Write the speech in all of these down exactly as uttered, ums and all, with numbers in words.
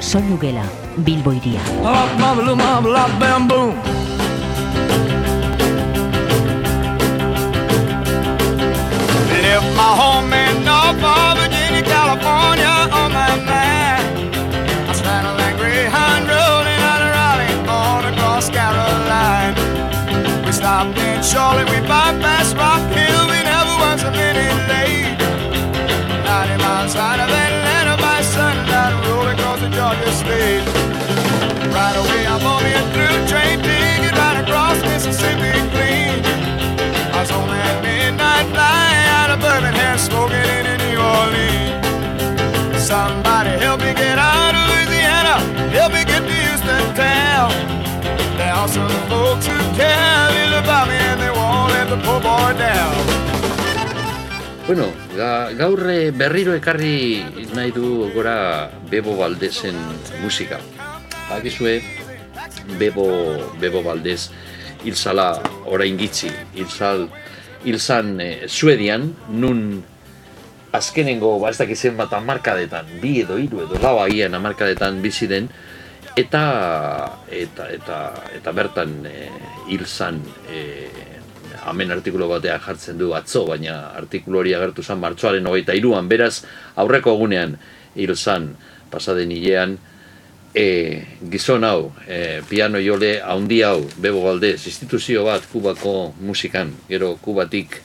Soinu Gela, Bilbo hiria. Left my home in Norfolk, Virginia, California on my mind. I straddled that Greyhound road and out of Raleigh, born across Caroline. We stopped in Charlotte, we bypassed Rock Hill, we never was a minute late. ninety miles out of Atlanta by sundown, rolling across the Georgia state. Right away I bought me a through train ticket right across Mississippi clean. I was on that midnight flight out of Birmingham, smoking in New Orleans. Somebody help me get out of Louisiana, help me get to Houston town. There are some folks who care little about me and they won't let the poor boy down. Bueno, ga, gaur berriro ekarri nahi du gora Bebo Valdezen musika. Bakizue, Bebo, Bebo Valdez hil zala orain gitzi, hil zal, hil zan e, Suedian, nun azkenengo, ba ez dakizen bat amarkadetan, bi edo hiru edo lau agian amarkadetan bizi den, eta, eta, eta, eta bertan e, hil zan, e, hemen artikulu batean jartzen du atzo, baina artikulu hori agertu zen martxoaren hogeita hiruan, beraz aurreko egunean hil zan pasaden hilean, E, gizon hau, e, piano jole haundi hau, Bebo Valdez, instituzio bat Kubako musikan, gero Kubatik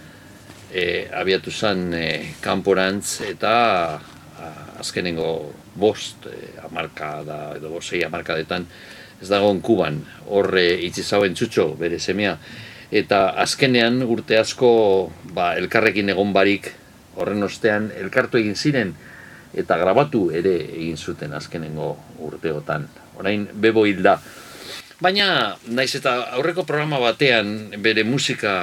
e, abiatu zen e, kanporantz eta a, azkenengo bost e, amarkada edo bosei amarkadetan ez dagoen Kuban, horre itzi zauen txutxo, bere semea, eta azkenean urte asko ba, elkarrekin egon barik horren ostean elkartu egin ziren, eta grabatu ere egin zuten azkenengo urteotan. Orain Bebo hilda. Baina, naiz eta aurreko programa batean bere musika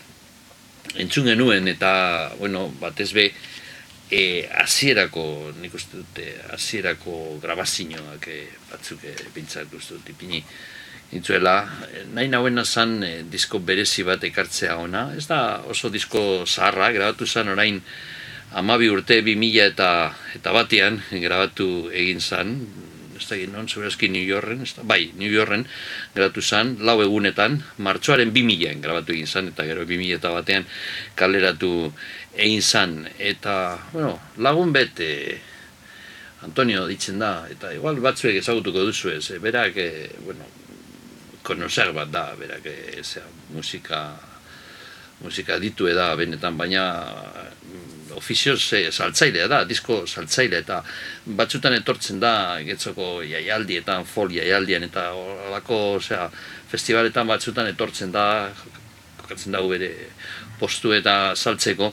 entzun genuen eta, bueno, batez be, e, hasierako, nik uste dute, hasierako grabazioak e, batzuk e, bintzak uste dut ipini intzuela. Nahi nahuena zan e, disko berezi bat ekartzea ona. Ez da oso disko zaharra, grabatu zan orain Amabi urte bi mila eta, eta batean grabatu egin zan, ez da egin non, segurazki New Yorken, ez da, bai, New Yorken grabatu zan, lau egunetan, martxoaren bi milaan grabatu egin zan, eta gero bi mila eta batean kaleratu egin zan, eta, bueno, lagun bete, Antonio ditzen da, eta igual batzuek ezagutuko duzu ez, berak, e, bueno, konozer bat da, berak, e, zera, musika, musika ditu eda benetan, baina ofizioz e, saltzailea da, disko saltzailea, eta batzutan etortzen da getzoko jaialdietan, folk jaialdian, eta horrelako, osea, festivaletan batzutan etortzen da, kokatzen dago bere postu eta saltzeko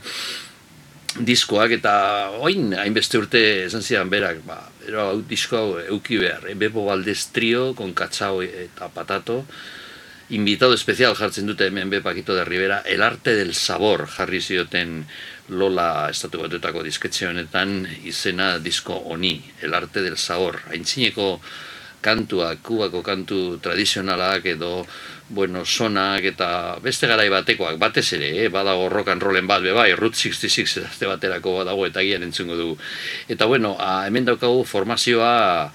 diskoak, eta oin hainbeste urte esan zidan berak, ba, ero hau disko hau euki behar, e, Bebo Valdez trio, con Cachao eta Patato, invitado especial jartzen dute hemen be Paquito de Rivera, El arte del sabor jarri zioten Lola estatu batuetako disketxe honetan izena disko honi, El arte del sabor. Aintzineko kantuak, Kubako kantu tradizionalak edo, bueno, sonak eta beste garai batekoak, batez ere, eh? Badago rock and rollen bat, bebai, Route sesenta y seis azte baterako badago eta gian entzungo dugu. Eta bueno, a, hemen daukagu formazioa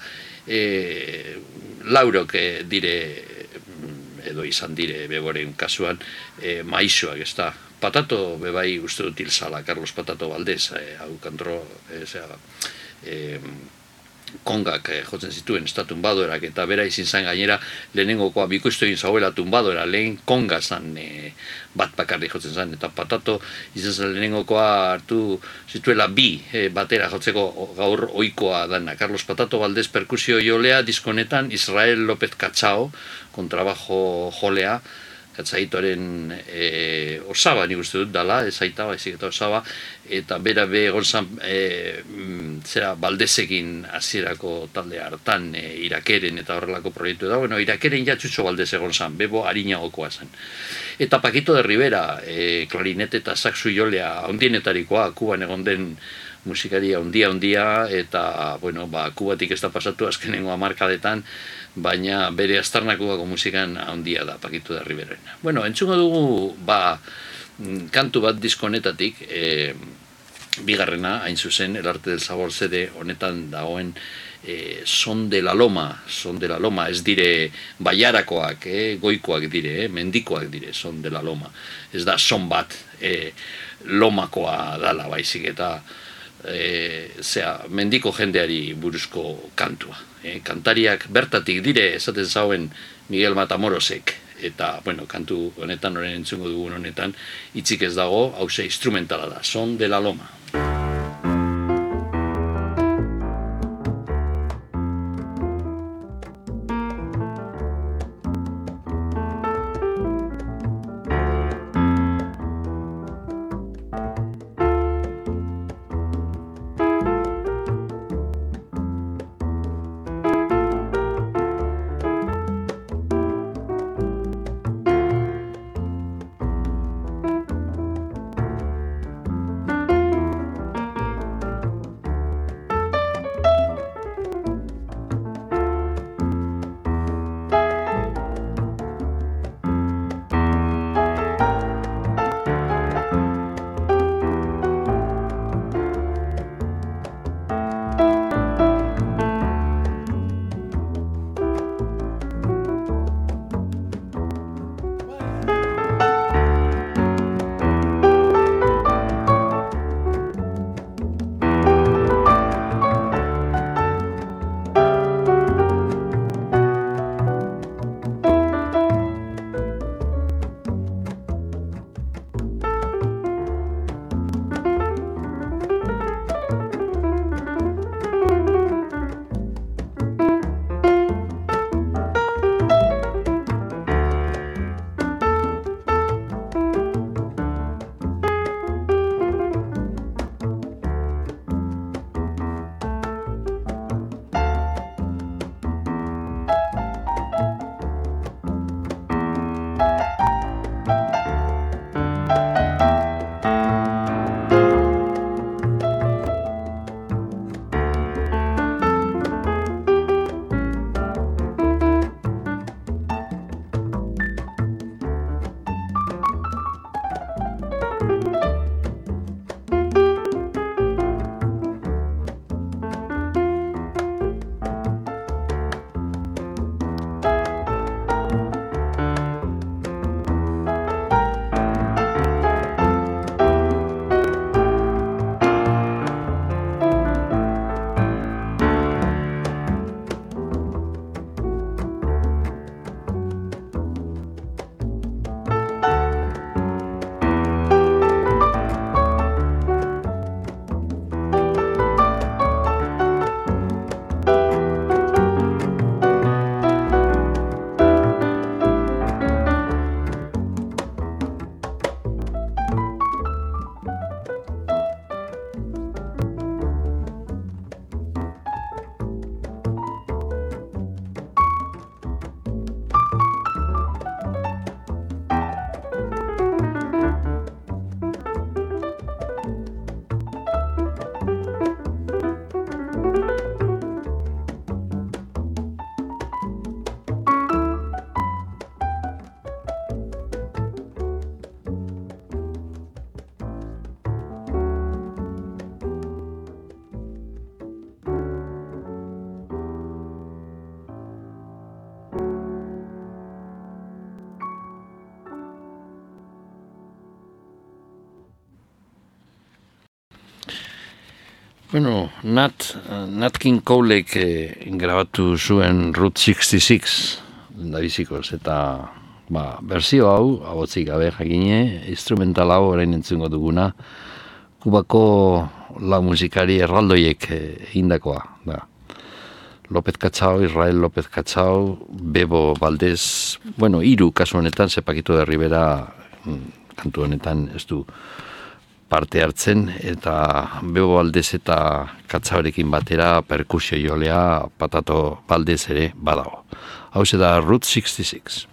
e, laurok e, dire, edo izan dire Beboren kasuan, e, maixoak, ez da. Patato, bebai, uste dut hilzala, Carlos Patato Valdez, eh, hau kantro, eh, zera, eh, kongak eh, jotzen zituen, ez da tumbadorak, eta bera izin zan gainera, lehenengokoa bikoiztu egin zauela tumbadora, lehen konga zan eh, bat bakarri jotzen zan, eta Patato izan zan lehenengokoa hartu zituela bi eh, batera jotzeko gaur ohikoa dana. Carlos Patato Valdez perkusio jolea, diskonetan Israel López Cachao, kontrabajo jolea, Katzaitoren e, osaba nik uste dut dala, ez aita baizik eta osaba, eta bera be egon zan e, zera Baldezekin hasierako talde hartan e, Irakeren eta horrelako proiektu da, bueno, Irakeren jatxutxo Baldez egon zan, Bebo harinagokoa zen. Eta Paquito de Rivera, e, klarinete eta saxu jolea, handienetarikoa, Kuban egon den musikaria handia handia eta bueno, ba, Kubatik ez da pasatu azkenengo hamarkadetan, baina bere aztarnakugako musikan handia da Paquito de Riverena. Bueno, entzungo dugu ba, kantu bat diskonetatik, e, bigarrena, hain zuzen, El arte del sabor C D honetan dagoen eh, Son de la Loma, Son de la Loma, ez dire baiarakoak, eh, goikoak dire, eh, mendikoak dire, Son de la Loma. Ez da son bat eh, lomakoa dala baizik eta e, zera, mendiko jendeari buruzko kantua. E, kantariak bertatik dire, esaten zauen Miguel Matamorosek, eta, bueno, kantu honetan, horren entzungo dugun honetan, hitzik ez dago, hauze instrumentala da, Son de la Loma. Bueno, Nat, Nat King Colek eh, grabatu zuen Route sesenta y seis dabizikoz, eta ba, berzio hau, abotzik gabe jakine, instrumental hau orain entzungo duguna, Kubako la musikari erraldoiek egindakoa da. López Cachao, Israel López Cachao, Bebo Valdez, bueno, hiru kasu honetan, Zepakito de Rivera kantu honetan ez du parte hartzen, eta Bebo Valdez eta Katzaorekin batera perkusio jolea Patato Valdez ere badago. Hau da Route sesenta y seis.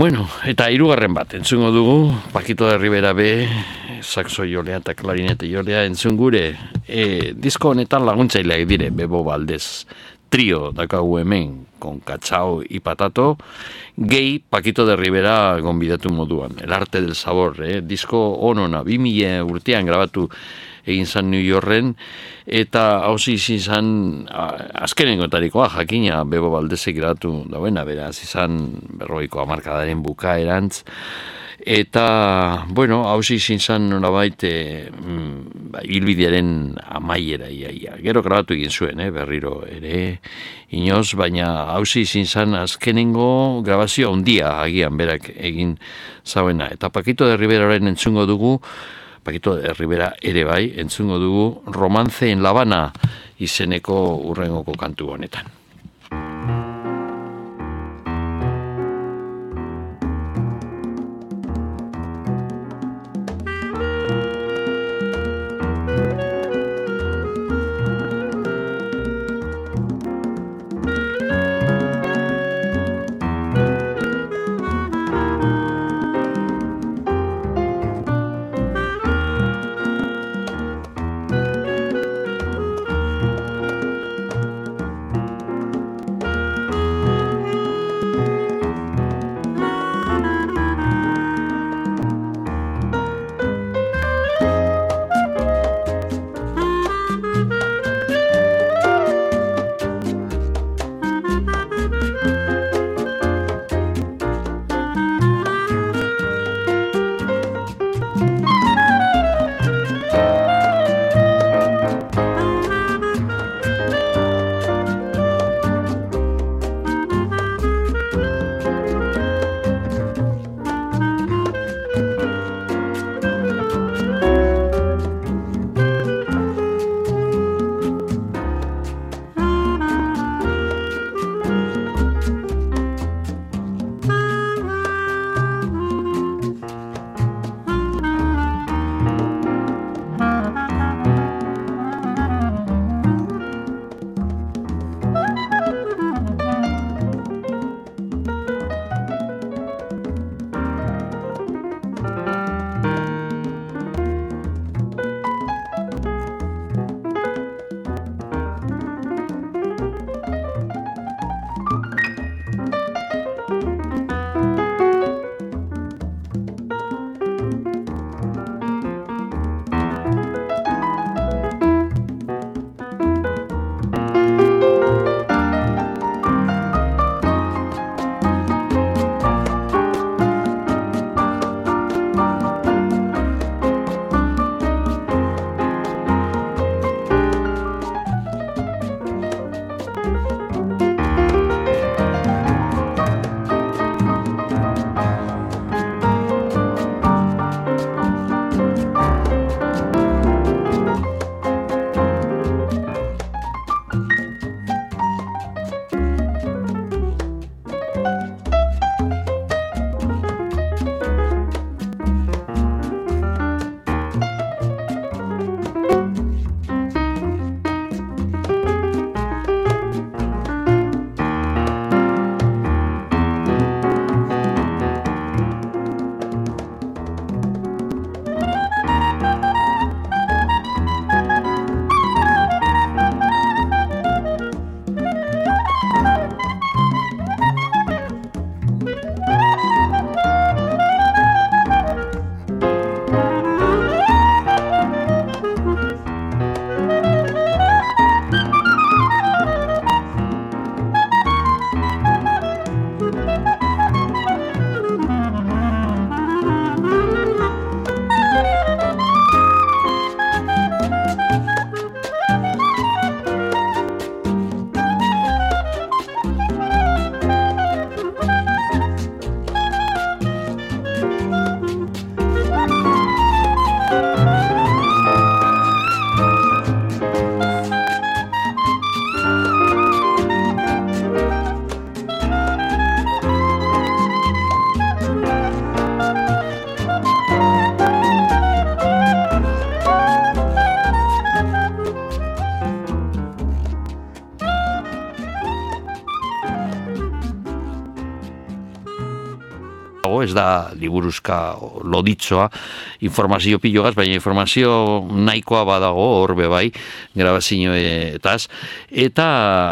Bueno, eta hirugarren bat, entzungo dugu, Paquito de Rivera B, saxo jolea eta klarinete jolea entzun gure, e, disko honetan laguntzaileak dire, Bebo Valdez trio dakagu hemen, con Cachao y Patato, gehi Paquito de Rivera gonbidatu moduan, El Arte del Sabor, eh? disko onona, bi mila urtean grabatu egin zan New Yorken, eta hauzi izan azkenengotarikoa, jakina Bebo Valdezek grabatu dauena, beraz izan berroiko hamarkadaren bukaerantz, eta, bueno, hauzi izan nolabait e, ba, ibilbidearen amaiera iaia. Gero grabatu egin zuen, eh, berriro ere, inoz, baina hauzi izan azkenengo grabazio handia agian berak egin zauena. Eta Paquito de Riveraren entzungo dugu, Paquito de Rivera ere bai, entzungo dugu Romance en La Habana izeneko urrengoko kantu honetan. ez da liburuzka loditzoa, informazio pilogaz, baina informazio nahikoa badago horbe bai, grabazioetaz, eta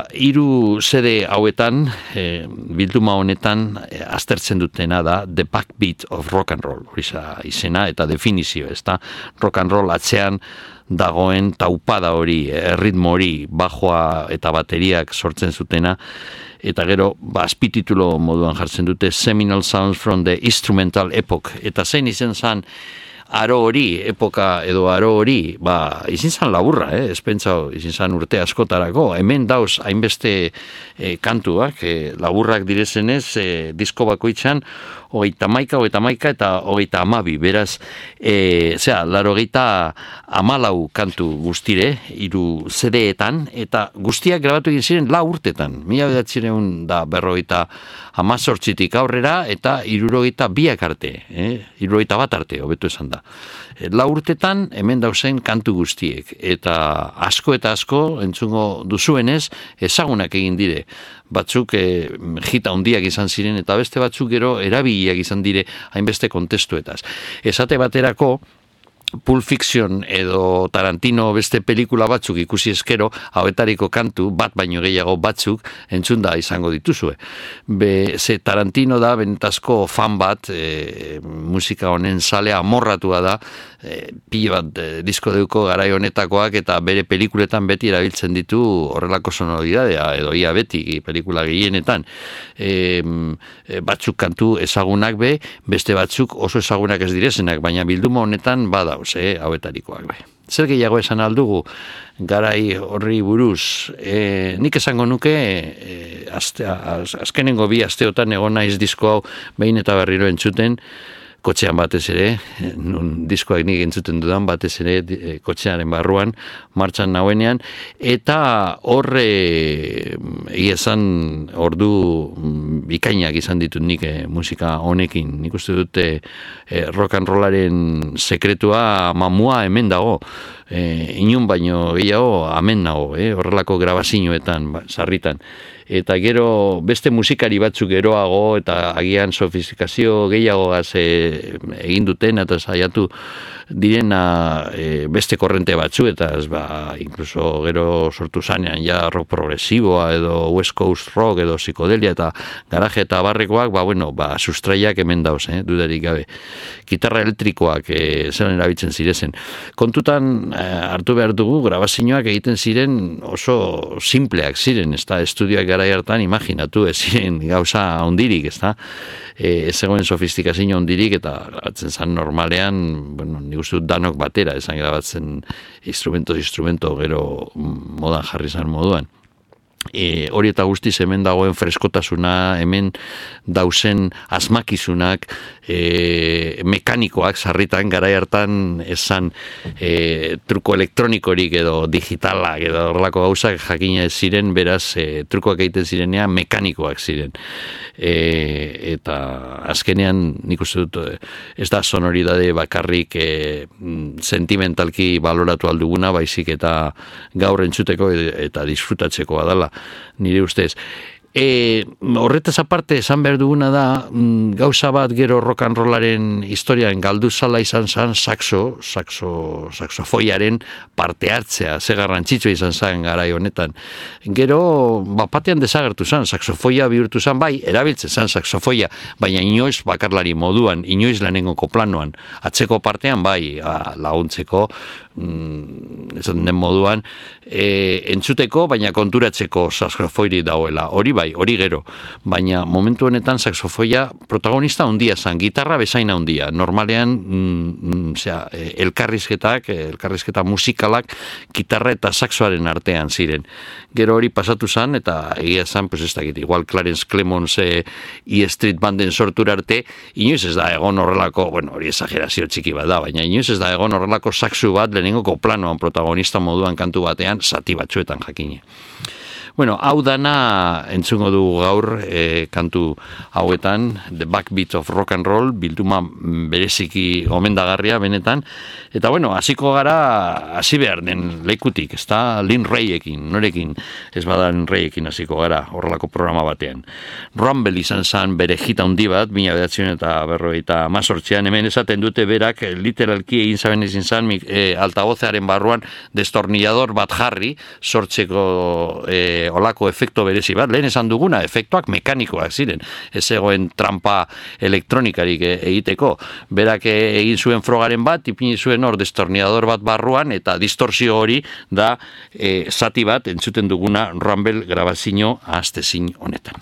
hiru zede hauetan, e, bilduma honetan, e, aztertzen dutena da The Backbeat of Rock and Roll, hori izena eta definizio, ez da, rock and roll atzean dagoen taupada hori, erritmo hori, bajoa eta bateriak sortzen zutena, eta gero, ba, azpititulo moduan jartzen dute Seminal Sounds from the Instrumental Epoch, eta zein izen zan aro hori, epoka edo aro hori, ba, izin zan laburra, eh? Ez pentsau, izin zan urte askotarako, hemen dauz hainbeste eh, kantuak, eh, laburrak direzenez, eh, disko bakoitzan, hogeita maika, hogeita maika eta hogeita amabi, beraz, e, zera, laro hogeita amalau kantu guztire, hiru zedeetan, eta guztiak grabatu egin ziren lau urtetan, mila bedatzireun da berrogeita amazortzitik aurrera, eta hirurogeita biak arte, eh? hirurogeita bat arte, hobetu esan da. E, lau urtetan, hemen dauzen kantu guztiek, eta asko eta asko, entzungo duzuenez, ezagunak egin dire, batzuk e, jita handiak izan ziren, eta beste batzuk gero erabiliak izan dire hainbeste kontestuetaz. Esate baterako, Pulp Fiction edo Tarantino beste pelikula batzuk ikusi eskero, hauetariko kantu, bat baino gehiago batzuk, entzunda izango dituzue. Be, ze Tarantino da, benetazko fan bat, e, musika honen zalea amorratua da, e, pilo bat e, disko deuko garai honetakoak, eta bere pelikuletan beti erabiltzen ditu horrelako sonoridadea, edo ia beti pelikula gehienetan. E, e, batzuk kantu ezagunak be, beste batzuk oso ezagunak ez direzenak, baina bilduma honetan bada, eh, hauetarikoak bai. Zer gehiago esan aldugu garai horri buruz, e, nik esango nuke e, azte, az, azkenengo bi asteotan egon naiz disko hau behin eta berriro entzuten, kotxean batez ere, nun diskoak nik entzuten dudan batez ere, e, kotxearen barruan, martxan nauenean, eta horre egia esan ordu bikainak izan ditut nik e, musika honekin. Nik uste dute e, rock and rollaren sekretua mamua hemen dago, e, inun baino gehiago hemen dago, e, horrelako grabazioetan, ba, sarritan. Eta gero beste musikari batzuk geroago eta agian sofistikazio gehiagogaz e, egin duten eta saiatu direna e, beste korrente batzu eta ez ba, inkluso gero sortu zanean ja rock progresiboa edo West Coast rock edo psikodelia eta garaje eta barrekoak, ba bueno, ba sustraiak hemen dauz, eh, dudarik gabe. Gitarra elektrikoak e, zelan erabiltzen zirezen. Kontutan e, hartu behar dugu grabazioak egiten ziren oso simpleak ziren, ez da, estudioak gara hartan imaginatu ez ziren gauza hondirik, ez da, e, ez zegoen sofistikazio hondirik eta grabatzen zan normalean, bueno, nik uste dut danok batera, esan grabatzen instrumentos, instrumento, gero modan jarri zan moduan. E, hori eta guztiz hemen dagoen freskotasuna, hemen dauzen asmakizunak, e, mekanikoak sarritan garai hartan esan e, truko elektronikorik edo digitalak edo horrelako gauzak jakina ez ziren, beraz e, trukoak egiten zirenean mekanikoak ziren. E, eta azkenean nik uste dut ez da sonoridade bakarrik e, sentimentalki baloratu alduguna, baizik eta gaur entzuteko eta disfrutatzeko adala, nire ustez. E, horretaz aparte esan behar duguna da, gauza bat gero rock and rollaren historian galdu zala izan zan saxo, saxo, saxofoiaren parte hartzea, ze garrantzitsua izan zan garai honetan. Gero, bapatean desagertu zan, saxofoia bihurtu zan, bai, erabiltzen zan saxofoia, baina inoiz bakarlari moduan, inoiz lehenengoko planoan, atzeko partean, bai, a, laguntzeko, mm, esan den moduan, e, entzuteko, baina konturatzeko saxofoiri dauela, hori bai, hori gero, baina momentu honetan saxofoia protagonista handia zan, gitarra bezaina handia, normalean mm, zera, elkarrizketak, elkarrizketa musikalak gitarra eta saxoaren artean ziren. Gero hori pasatu zan, eta egia zan, pues ez dakit, igual Clarence Clemons e, E Street Banden sortura arte, inoiz ez da egon horrelako, bueno, hori exagerazio txiki bat da, baina inoiz ez da egon horrelako saxu bat lehenengoko planoan protagonista moduan kantu batean, zati batzuetan jakine. Bueno, hau dana entzungo du gaur e, kantu hauetan, The Backbeat of Rock and Roll, bilduma bereziki gomendagarria benetan, eta bueno, hasiko gara, hasi behar den lekutik, ez da, Lin Rayekin, norekin, ez bada Lin Rayekin hasiko gara, horrelako programa batean. Rumble izan zan bere hita handi bat, mila bederatziehun eta berrogeita hamazortzian, hemen esaten dute berak, literalki egin zaben ezin zan, e, altagozearen barruan destornillador bat jarri, sortzeko e, olako efekto berezi bat, lehen esan duguna, efektuak mekanikoak ziren, ez egoen trampa elektronikarik egiteko, berak egin zuen frogaren bat, ipini zuen hor destornillador bat barruan, eta distorsio hori da e, zati bat entzuten duguna Rumble grabazio ahaztezin honetan.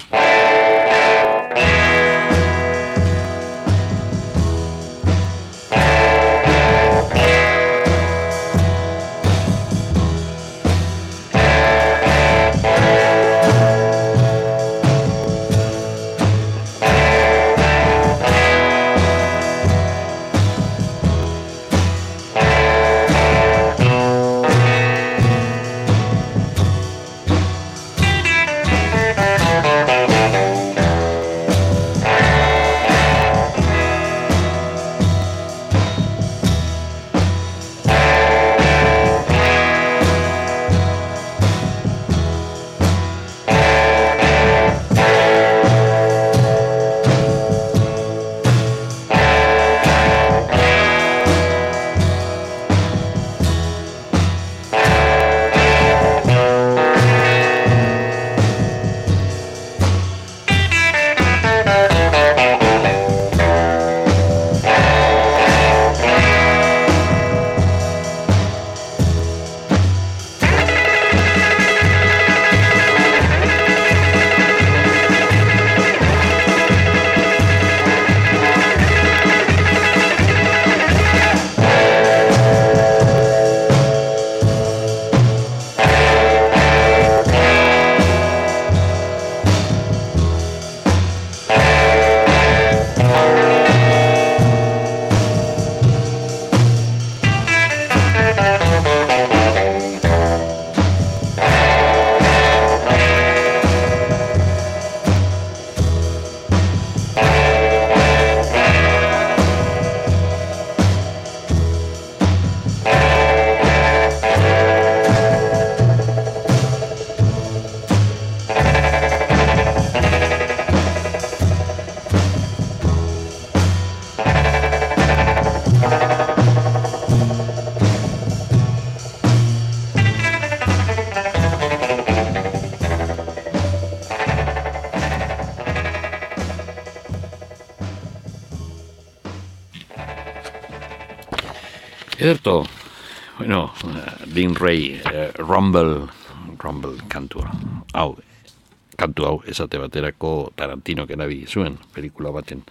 Ederto, bueno, Lin Ray, uh, Rumble, Rumble kantua, hau, kantu hau esate baterako Tarantino erabi zuen pelikula baten.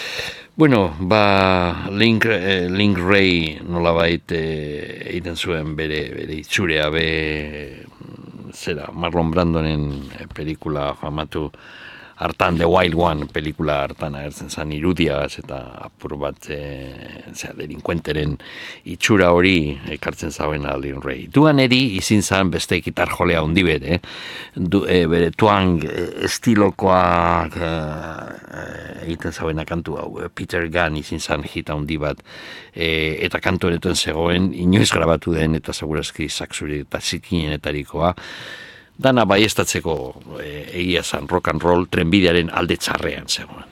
Bueno, ba, Lin, eh, Lin Ray nolabait eh, egiten zuen bere, bere itzurea be, zera, Marlon Brandonen pelikula famatu hartan, The Wild One pelikula hartan agertzen zan irudiaz eta apur bat e, zera, delinkuenteren itxura hori ekartzen zauen Lin Ray. Duan eri izin zan beste gitar jolea hundi bere, du, e, bere tuang e, estilokoak e, egiten zauen kantu hau. Peter Gunn izin zan hita hundi bat e, eta kantu honetan zegoen inoiz grabatu den eta segurazki saksuri eta zikinenetarikoa. Dana baiestatzeko e, egia zan rock and roll trenbidearen alde txarrean zegoen.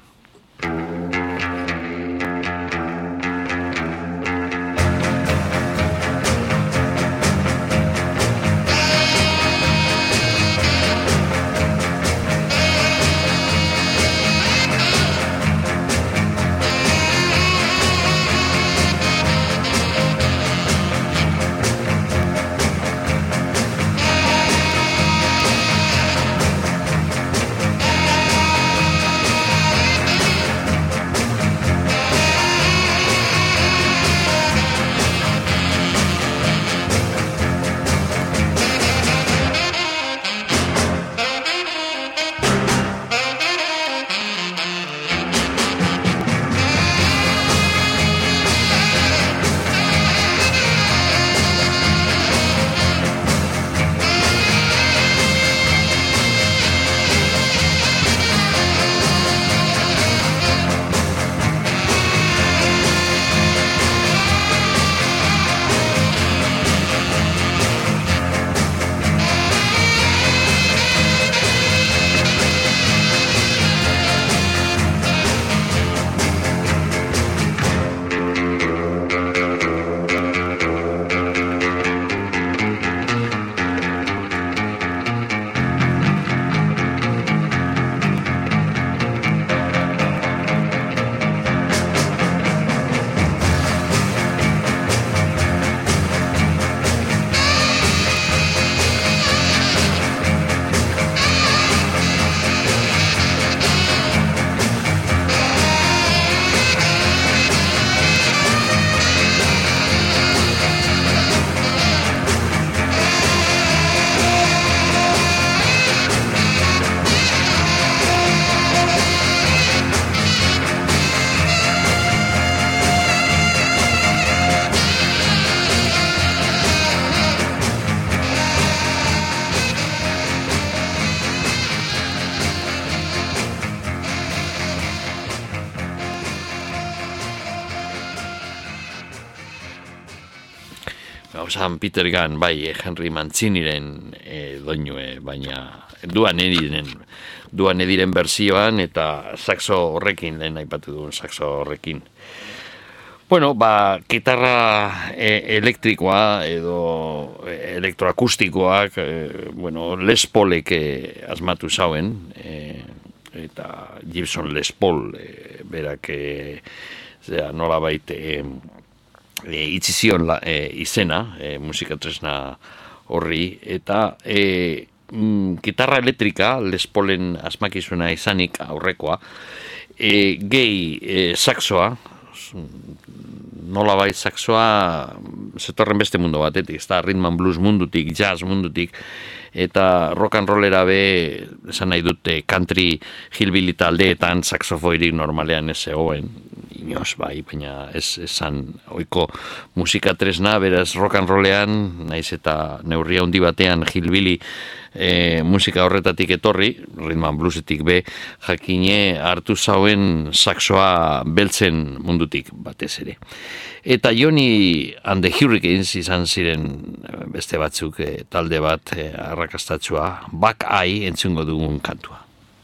San Peter Gunn, bai, Henry Manciniren e, doinue, baina duan ediren, duan ediren berzioan, eta saxo horrekin, lehen aipatu duen saxo horrekin. Bueno, ba, gitarra e, elektrikoa edo elektroakustikoak, e, bueno, Les Paulek e, asmatu zauen, e, eta Gibson Les Paul, e, berak, e, zera, nola baita, e, e, itzizion la, e, izena, e, musika tresna horri, eta e, mm, gitarra elektrika, Les Paulen asmakizuna izanik aurrekoa, e, gehi e, saxoa, nola bai saxoa zetorren beste mundu batetik, ez da rhythm and blues mundutik, jazz mundutik, eta rock and rollera be, esan nahi dute, country hillbilly taldeetan saxofoirik normalean ez zegoen, inoz bai, baina ez esan oiko musika tresna, beraz rock and rollean, naiz eta neurria handi batean hillbilly e, musika horretatik etorri, rhythm and bluesetik be, jakine hartu zauen saxoa beltzen mundutik batez ere. Eta Johnny and the Hurricanes izan ziren beste batzuk e, talde bat e, arrakastatsua, Buck Eye entzungo dugun kantua.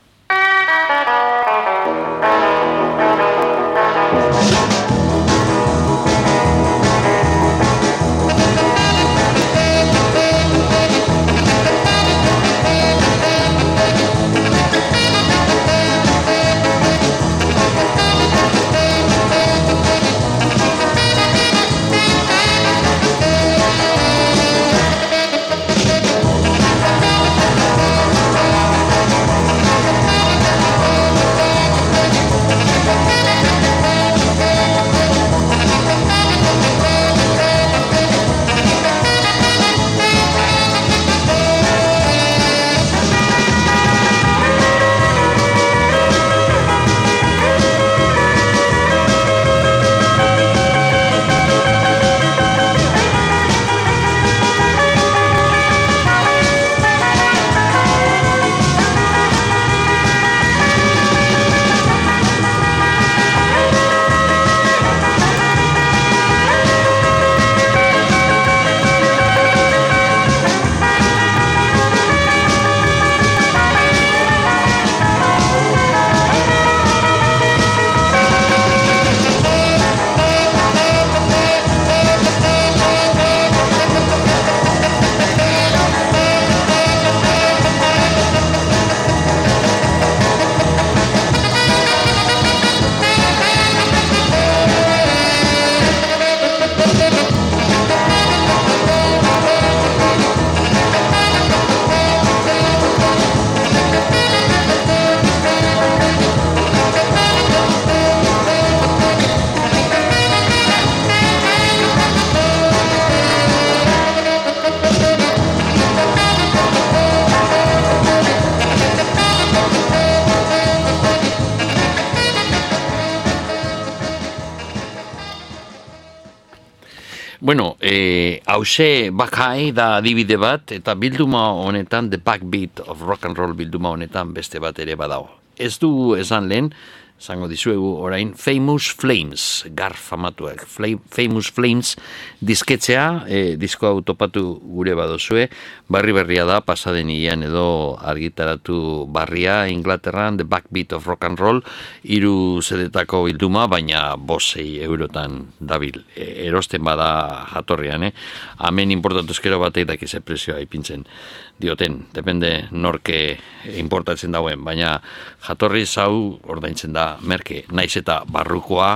Bueno, eh, hause Bakai da adibide bat, eta bilduma honetan, The Backbeat of Rock and Roll bilduma honetan beste bat ere badago. Ez du esan lehen, zango dizuegu orain, Famous Flames, gar famatuak, Famous Flames disketzea, eh, disko hau topatu gure badozue, barri berria da, pasaden ian edo argitaratu barria, Inglaterran, The Backbeat of Rock and Roll, hiru zedetako bilduma, baina bosei eurotan dabil, e, erosten bada jatorrian, eh? Hemen importatu eskero batek dakize prezioa ipintzen dioten, depende norke importatzen dauen, baina jatorri zau ordaintzen da merke, naiz eta barrukoa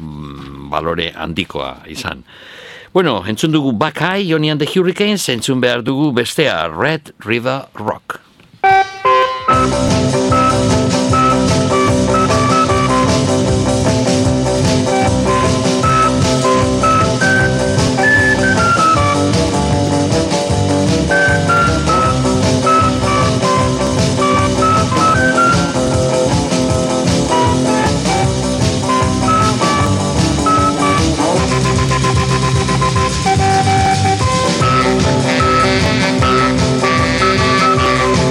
mm, balore handikoa izan. Bueno, entzun dugu Bakai, Johnny and the Hurricanes, entzun behar dugu bestea, Red River Rock. Thank you.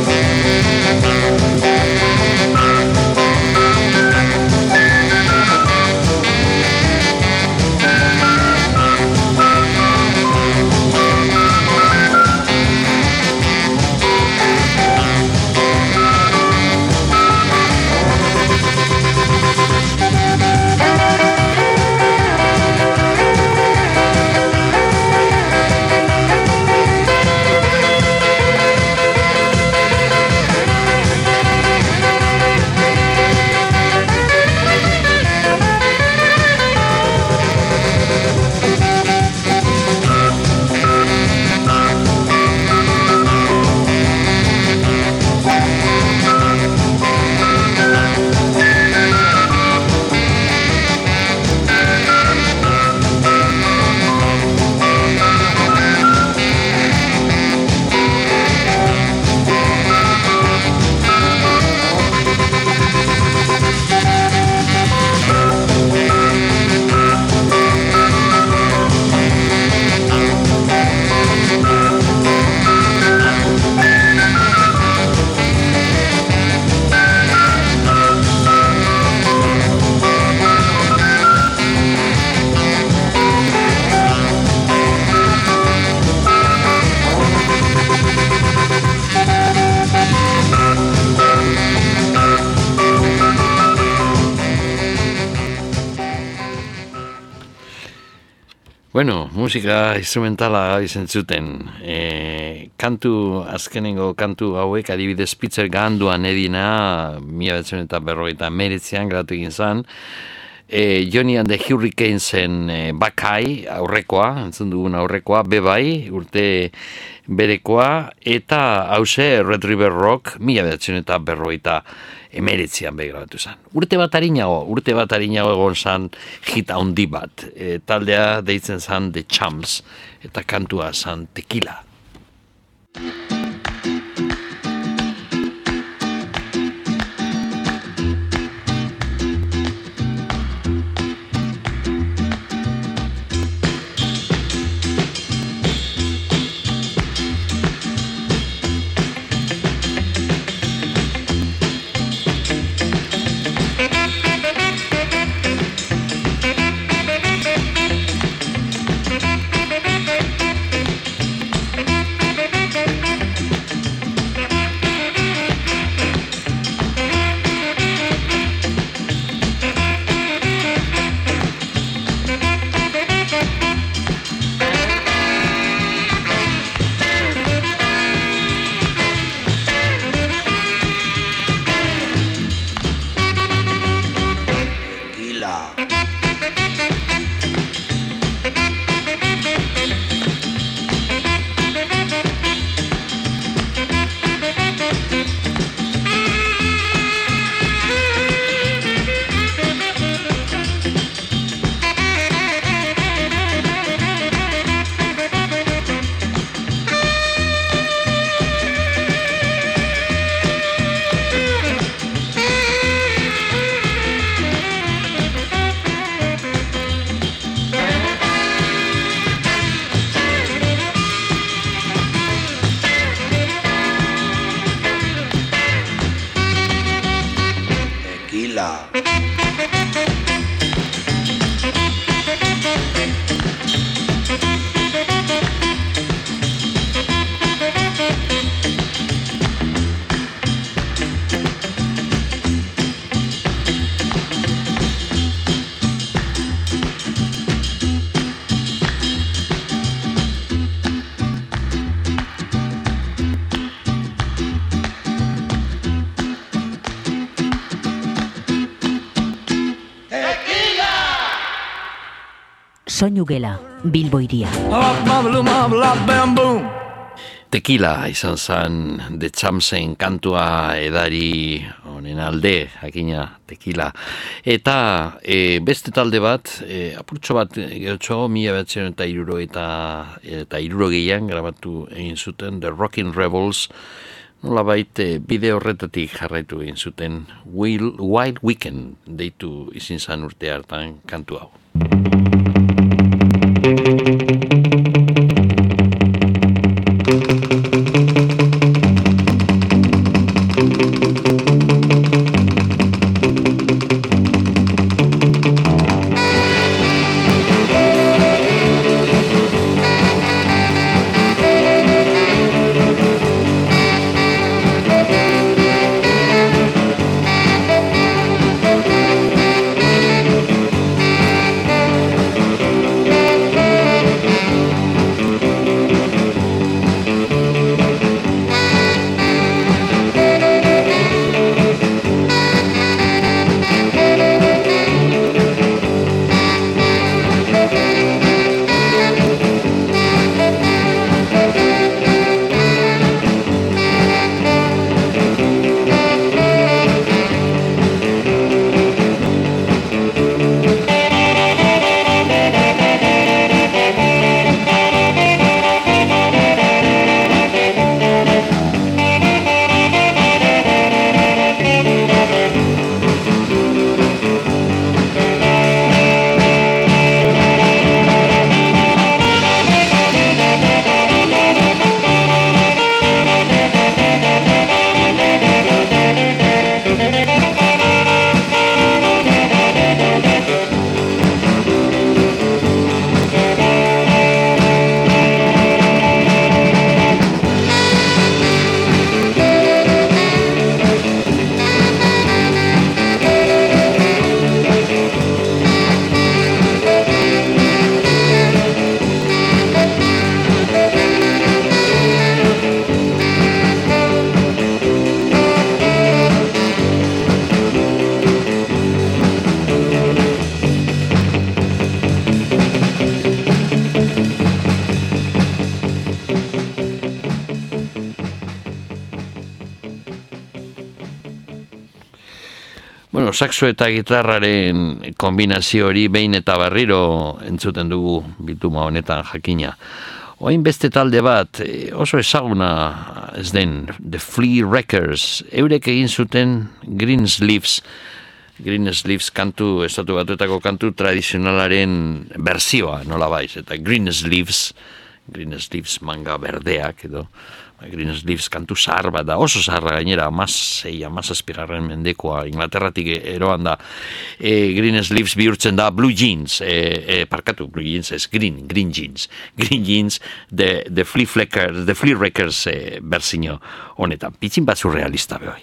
Bueno, musika instrumentala izan zuten. E, kantu, azkenengo kantu hauek, adibidez Spitzer ganduan edina, mila betzen eta berrogeita meretzean gratu egin zan. E, Johnny and the Hurricanesen e, Bakai, aurrekoa, entzun dugun aurrekoa, bebai, urte berekoa, eta hause Red River Rock, mila betzen eta berrogeita emeretzean begiratu zen. Urte bat harinago, urte bat harinago egon zan hit handi bat. E, taldea deitzen zan The Champs, eta kantua zan Tequila. Soinu gela, Bilbo iria. Tequila izan zen The Champsen kantua edari honen alde, jakina Tequila. Eta e, beste talde bat, e, apurtxo bat gerotxo, mila behatzen eta iruro eta, eta iruro gehian grabatu egin zuten, The Rockin' Rebels, nolabait e, bide horretatik jarraitu egin zuten, Wild, Wild Weekend deitu izin zen urte hartan kantu hau. bueno, saxo eta gitarraren kombinazio hori behin eta berriro entzuten dugu bilduma honetan jakina. Oin beste talde bat, oso ezaguna ez den, The Flea Wreckers, eurek egin zuten Greensleeves, Greensleeves kantu, estatu batuetako kantu tradizionalaren berzioa, nola baiz, eta Greensleeves, Greensleeves manga berdeak edo, Greensleeves kantu zahar bat da, oso zaharra gainera, amazei, amazazpigarren mendekoa, Inglaterratik eroan da, e, Greensleeves bihurtzen da Blue Jeans, e, e, parkatu, Blue Jeans ez Green, Green Jeans, Green Jeans, The, the Flea Fleckers, The Flea Wreckers e, berzino honetan, pitzin bat surrealista behoi.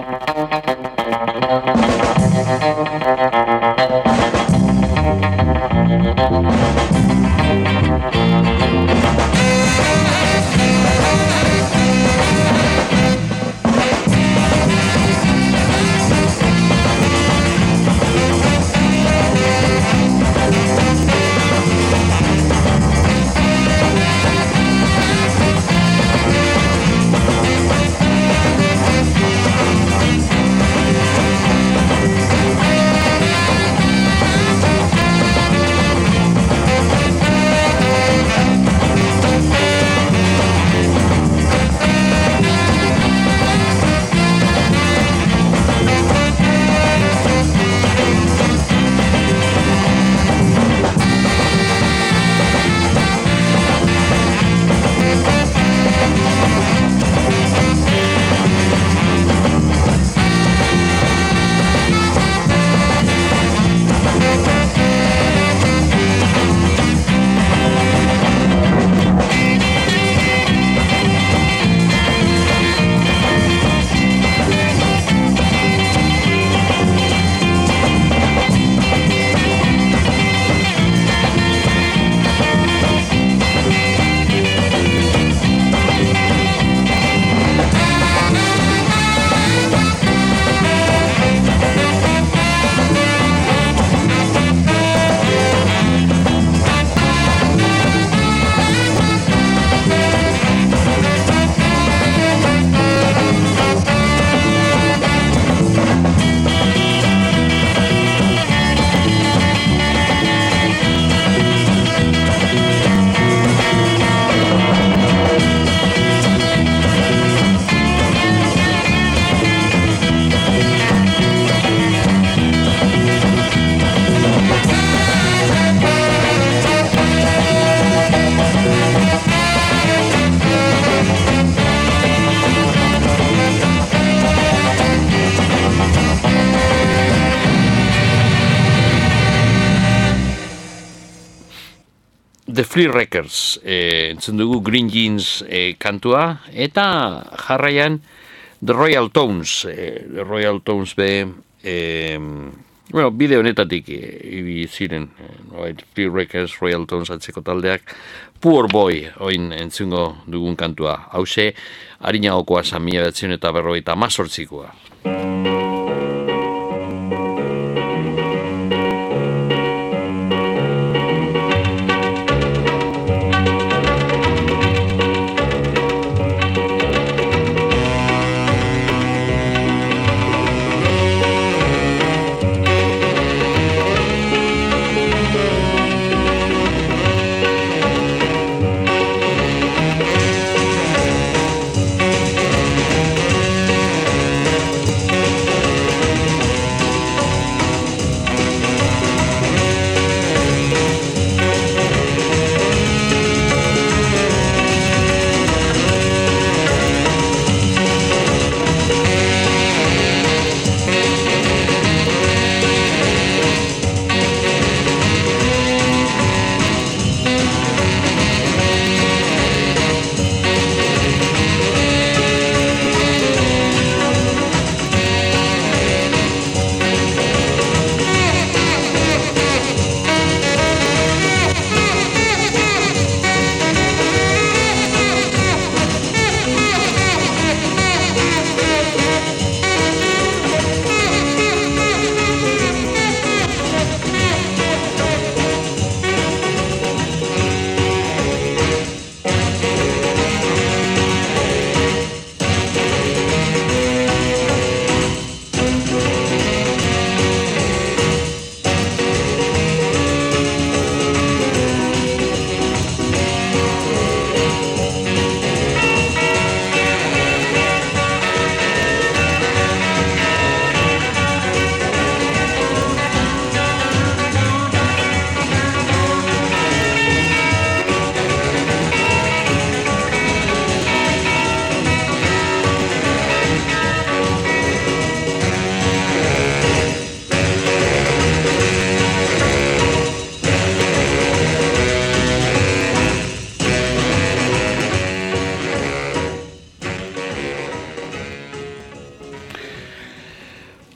The Flea Wreckers, eh, entzun dugu Green Jeans eh, kantua, eta jarraian The Royal Tones, eh, The Royal Tones be, eh, bueno, bide honetatik eh, ibi ziren, eh, Flea Wreckers, Royal Tones atzeko taldeak, Poor Boy, oin entzungo dugun kantua, hause, harina okoa samia betzen eta berroita mazortzikoa.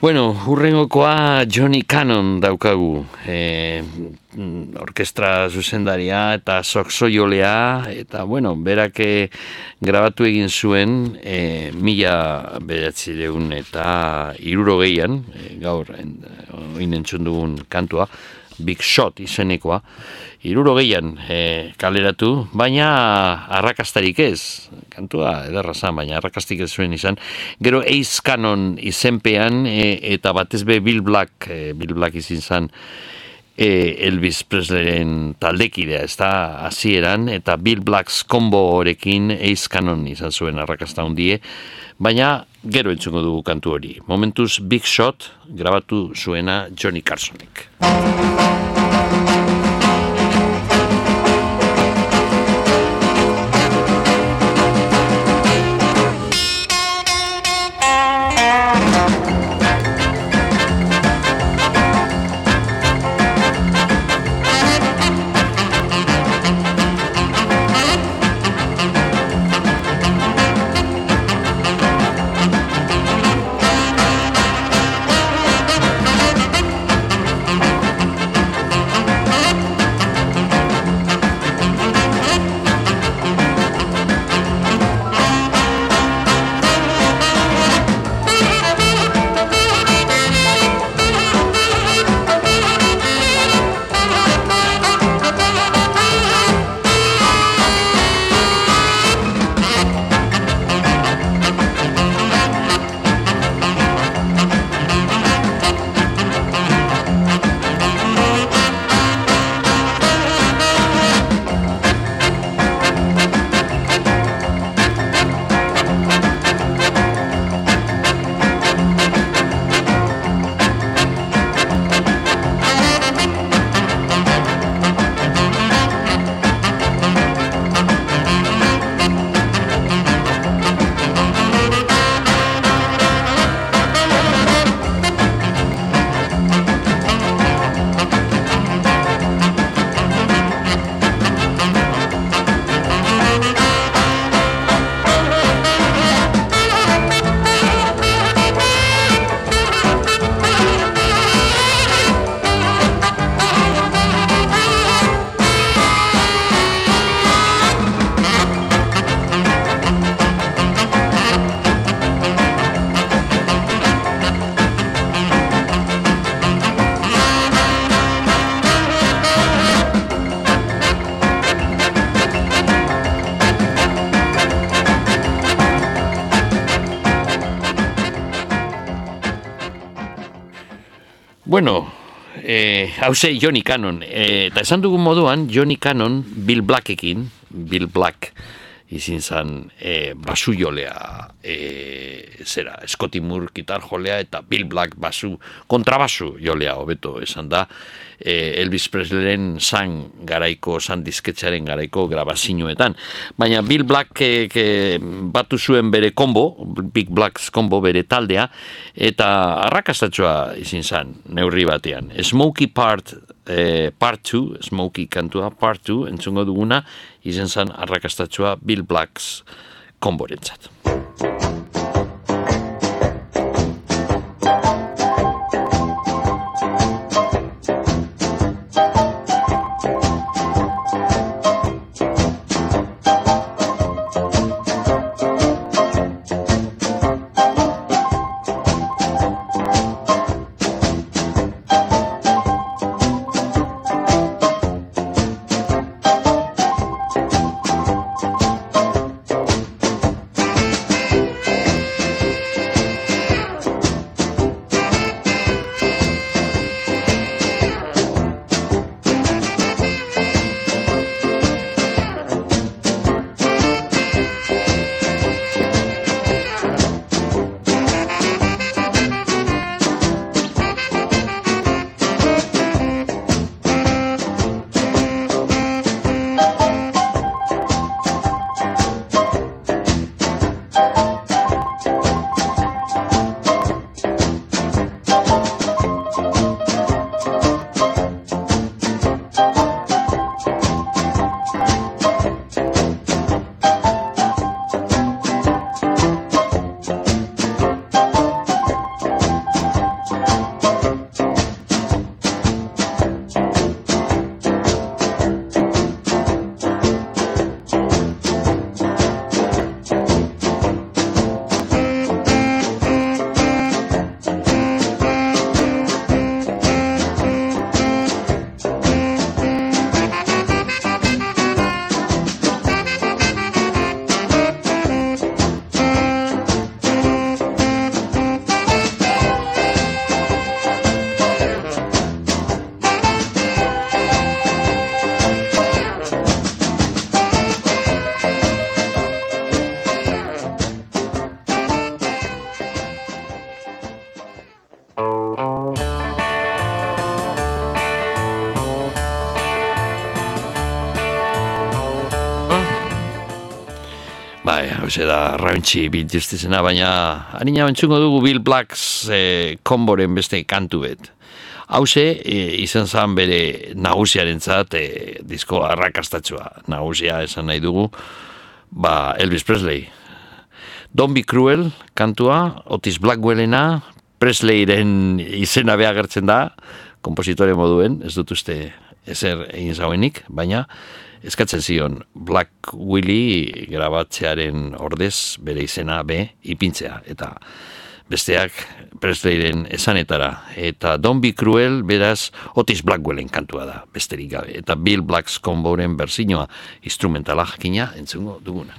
Bueno, hurrengokoa Johnny Cannon daukagu, e, orkestra zuzendaria eta saxoiolea, eta bueno, berak grabatu egin zuen e, mila bederatziehun eta hirurogeian, e, gaur oin entzun dugun kantua, Big Shot izenekoa, hirurogeian e, kaleratu, baina arrakastarik ez, kantua ederra zan, baina arrakastik ez zuen izan. Gero Ace Cannon izenpean e, eta batez be Bill Black, e, Bill Black izin zan e, Elvis Presleyren taldekidea, ez da hasieran, eta Bill Black's combo horekin Ace Cannon izan zuen arrakasta hundie, baina gero entzungo dugu kantu hori. Momentuz Big Shot grabatu zuena Johnny Carsonek. Bueno, eh, hause Johnny Cannon, eh, eta esan dugun moduan, Johnny Cannon Bill Blackekin, Bill Black izin zan eh, basu jolea, eh, zera, Scotty Moore gitar jolea eta Bill Black basu, kontrabasu jolea, hobeto esan da, eh, Elvis Presleyren san garaiko, san disketxaren garaiko grabazioetan. Baina Bill Black eh, ke, batu zuen bere kombo, Big Black's kombo bere taldea, eta arrakastatxoa izin zan, neurri batean. Smokey Part Eh, part two, Smokey kantua part two, entzungo duguna, izen zan arrakastatxoa Bill Black's komborentzat. Bai, hauze da Rauntxi Beat Justicena, baina harina entzungo dugu Bill Blacks e, komboren beste kantu bet. Hauze e, izan zan bere nagusiarentzat e, disko arrakastatsua. Nagusia esan nahi dugu, ba Elvis Presley. Don't Be Cruel kantua, Otis Blackwellena, Presleyren izena beagertzen da, kompositore moduen, ez dut uste ezer egin zauenik, baina eskatzen zion Black Willie grabatzearen ordez bere izena be ipintzea, eta besteak Presleyren esanetara, eta Don't Be Cruel beraz Otis Blackwellen kantua da, besterik gabe, eta Bill Blacks komboren berzinoa instrumentala jakina entzungo duguna.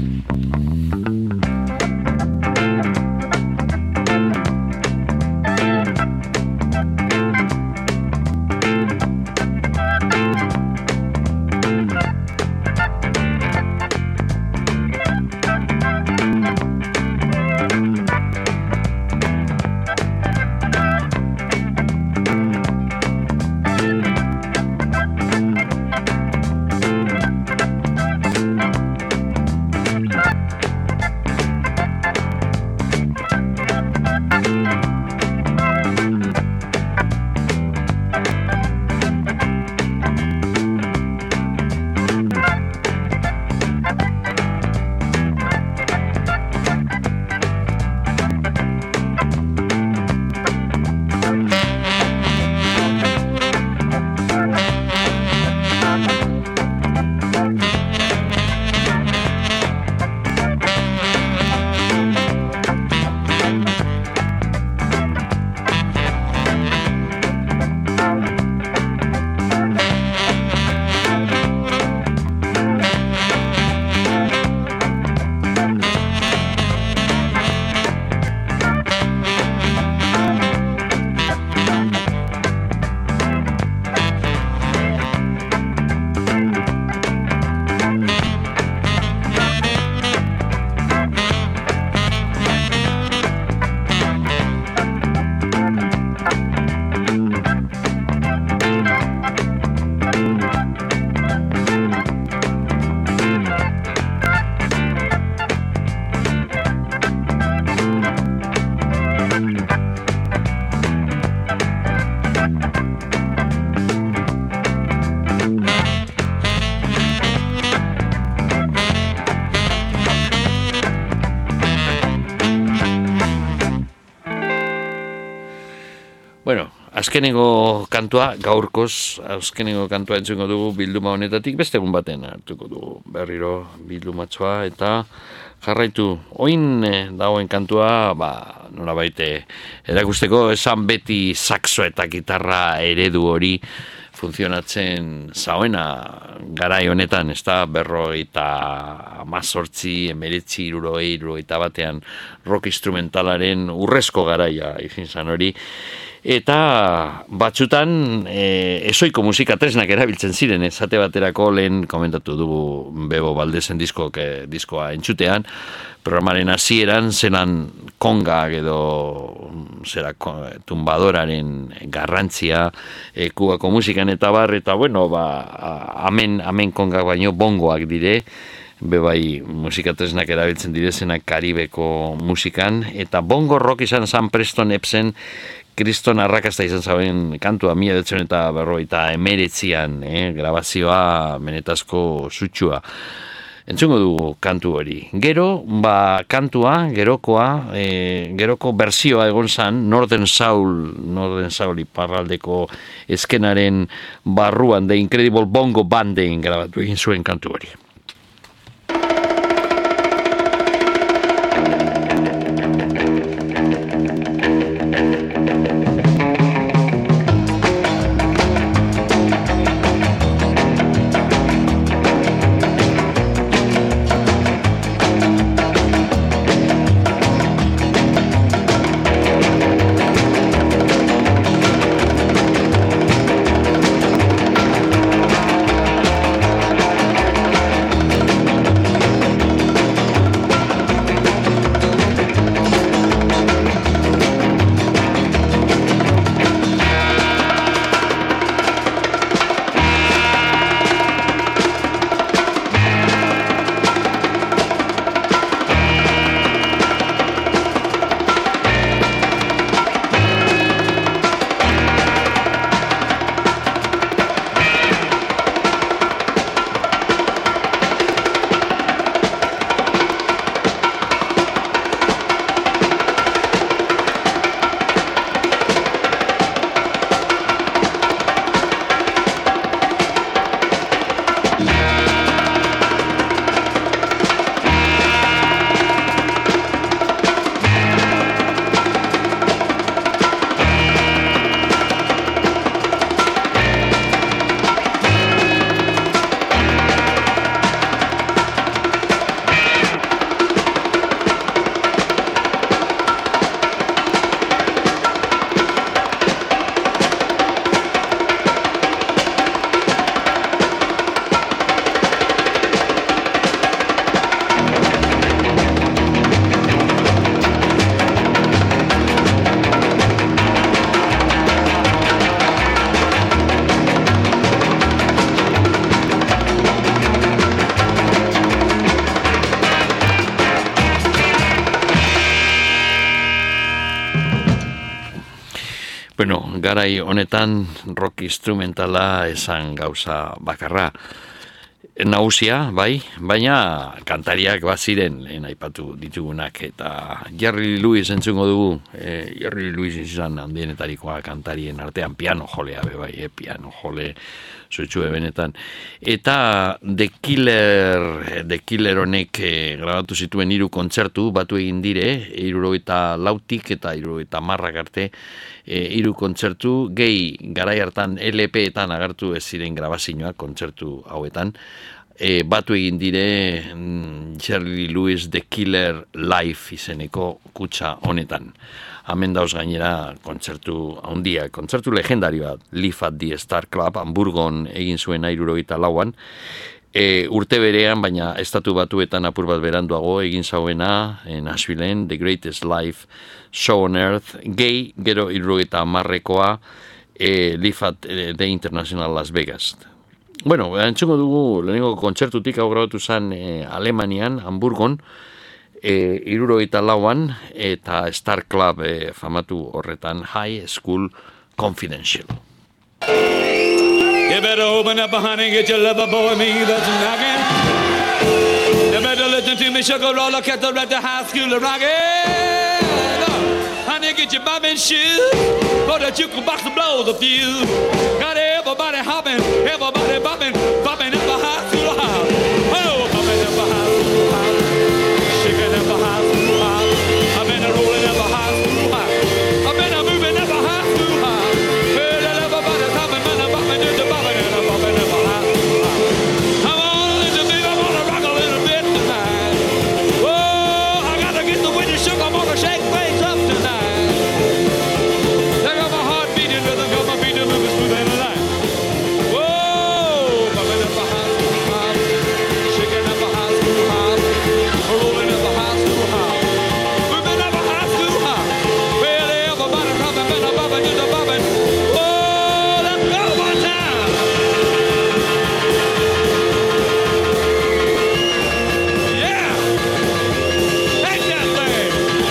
Bueno, azkenengo kantua, gaurkoz, azkenengo kantua entzungo dugu bilduma honetatik, beste egun baten hartuko dugu berriro bildumatxoa, eta jarraitu, oin eh, dagoen kantua, ba, nola baite, erakusteko esan beti saxo eta gitarra eredu hori funtzionatzen zauena garai honetan, ez da berrogeita amazortzi, emeretzi, irurogei, irurogeita batean rock instrumentalaren urrezko garaia izin zan hori, eta batzutan e, ezoiko musika tresnak erabiltzen ziren, esate baterako lehen komentatu dugu Bebo Valdezen disko, ke, diskoa entzutean, programaren hasieran zelan kongak edo zera tumbadoraren garrantzia e, kubako musikan eta bar, eta bueno, ba, amen, amen kongak baino bongoak dire, bebai musikatresnak erabiltzen direzenak Karibeko musikan, eta bongo rock izan San Preston Epsen kriston arrakasta izan zauen kantua mila bederatziehun eta berrogeita hemeretzian, eh, grabazioa menetazko sutxua. Entzungo dugu kantu hori. Gero, ba, kantua, gerokoa, e, geroko berzioa egon zan, Northern Soul, Northern Soul iparraldeko eskenaren barruan, The Incredible Bongo Bandein grabatu egin zuen kantu hori. Bueno, garai honetan rock instrumentala esan gauza bakarra. Nagusia, bai, baina kantariak baziren lehen aipatu ditugunak, eta Jerry Lewis entzungo dugu, e, Jerry Lewis izan handienetarikoa kantarien artean, piano jolea, be bai, e, piano jole zuetsue benetan. Eta The Killer, The Killer honek e, grabatu zituen hiru kontzertu, batu egin dire, hirurogeita lautik eta hirurogeita hamarrak arte, hiru e, kontzertu, gehi garai hartan L P-etan agertu ez ziren grabazioak kontzertu hauetan, e, batu egin dire mm, Jerry Lewis The Killer Live izeneko kutxa honetan. Hemen dauz gainera kontzertu handia, kontzertu legendarioa, Live at the Star Club, Hamburgon egin zuen hirurogeita lauan, e, urte berean, baina estatu batuetan apur bat beranduago egin zauena, Nashvilleen, The Greatest Live Show on Earth, gehi, gero hirurogeita hamarrekoa, e, Live at the International Las Vegas. Bueno, entzungo dugu, lehenengo kontzertutik hau grabatu zen e, Alemanian, Hamburgon, e, hirurogeita lauan, eta Star Club e, famatu horretan, High School Confidential. You better open up, honey, get your lover boy, me that's knocking. You better listen to me, sugar roller, kettle at the high school rockin'. Honey, get your bobbin shoes, for the jukebox blows a fuse. Got everybody hopping, everybody bopping, bopping up a high school house. Oh, bopping up a high school house, shaking up a high school house. I've been rolling up a high school house. I've been moving up a high school house. Well, everybody's hopping, man, I'm bopping, just a bopping, and I'm bopping up a high school house. Come on, little baby, I'm gonna rock a little bit tonight. Oh, I gotta get the window shook, I'm gonna shake things up tonight. Take up my heart beating rhythm, got my beat moving smooth and alive. Whoa, bumping up a high school house, shaking up a high school house, rolling up a high school house, moving up a high school house. Well, everybody popping, man, I'm bopping, just a bopping. Whoa, let's go one time. Yeah, take that thing.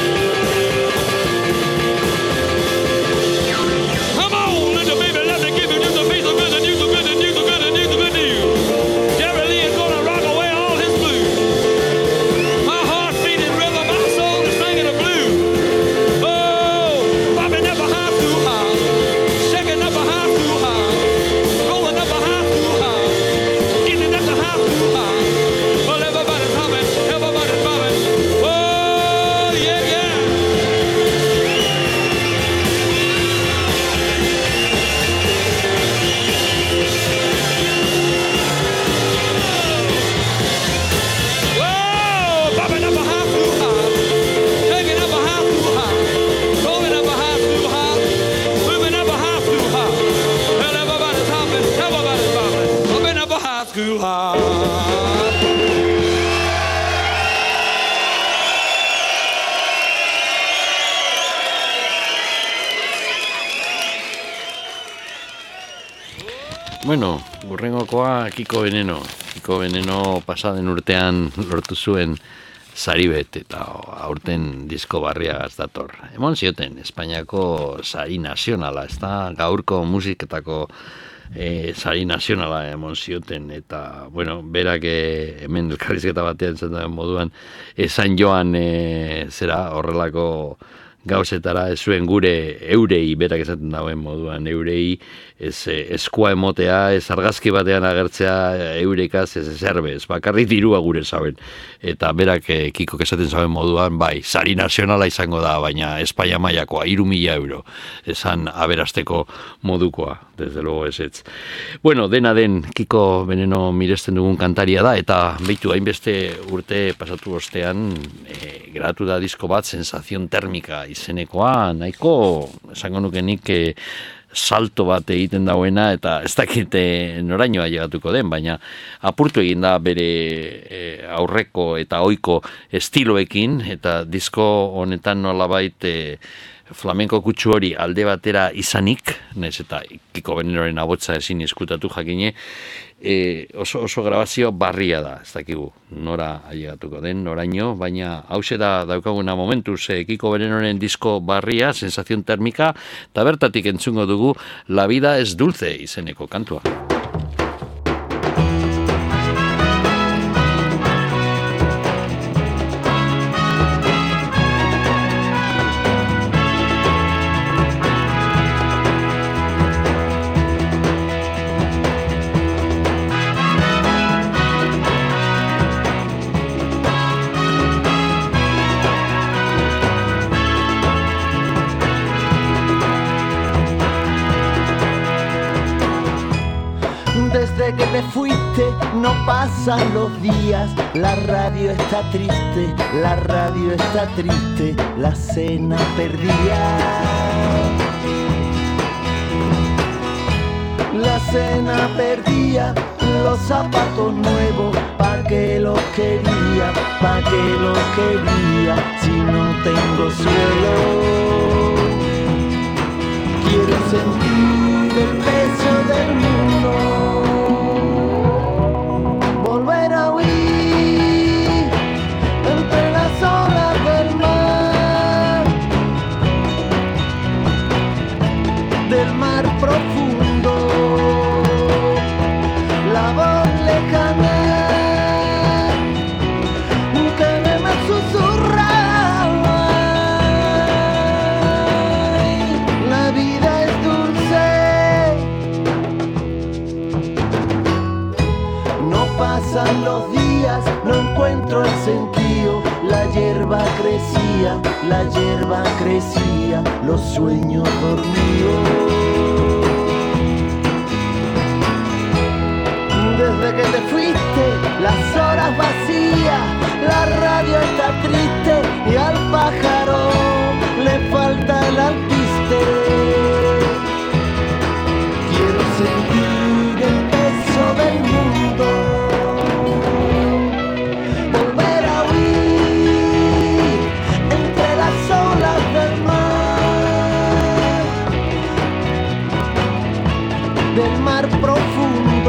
Come on, little baby, let me give you just a piece of good news, the good news, the good news, the good news. Jerry Lee is gonna rock away all his blues. My heart beating rhythm, my soul is singing the blues. Oh, bopping up a high school house, shaking up a high school house, rolling up a high school house, getting up the high school house. Well, everybody's hopping, everybody's bobbing. Oh, yeah, yeah. Whoa, bopping up a high school house, shaking up a high school house, rolling up a high school house, moving up a high school house. Well, everybody's hopping, everybody's bopping, bopping up a high school house. Bueno, burrengokoa Kiko Veneno. Kiko Veneno pasaden urtean lortu zuen saribet eta aurten disko barriagaz dator. Emon zioten, Espainiako sari nazionala, ez da gaurko musiketako e, sari nazionala emon zioten, eta, bueno, berak e, hemen elkarrizketa batean zen moduan, esan joan e, zera horrelako gauzetara ez zuen gure eurei, berak esaten dauen moduan, eurei ez eskua emotea, ez argazki batean agertzea eurekaz ez ezerbez, bakarrik dirua gure zauen. Eta berak eh, Kikok esaten zauen moduan, bai, sari nazionala izango da, baina Espaia mailakoa, hiru mila euro, esan aberasteko modukoa, desde luego ez ez. Bueno, dena den Kiko Veneno miresten dugun kantaria da, eta beitu hainbeste urte pasatu ostean, eh, geratu da disko bat, Sensación Térmica izenekoa, nahiko, esango nuke nik, eh, salto bat egiten dauena, eta ez dakite norainoa llegatuko den, baina apurtu egin da bere e, aurreko eta ohiko estiloekin, eta disko honetan nolabait e, flamenko kutsu hori alde batera izanik, naiz eta Kiko Venenoren abotza ezin eskutatu jakine, e, oso, oso grabazio barria da, ez dakigu, nora ailegatuko den, noraino, baina hause da daukaguna momentuz, e, Kiko Venenoren disko barria, sensazion termika, eta bertatik entzungo dugu La vida es dulce izeneko kantua. Desde que te fuiste no pasan los días, la radio está triste, la radio está triste, la cena perdida. La cena perdía, los zapatos nuevos, pa' que los quería, pa' que los quería, si no tengo suelo. Quiero sentir el peso del mundo. Del mar profundo, la voz lejana que me susurraba. La vida es dulce, no pasan los días, no encuentro el sentido. La hierba crecía, la hierba crecía, los sueños dormidos. Desde que te fuiste, las horas vacías, la radio está triste y al pájaro le falta el alpiste. Quiero sentir el peso del mundo. Del mar profundo,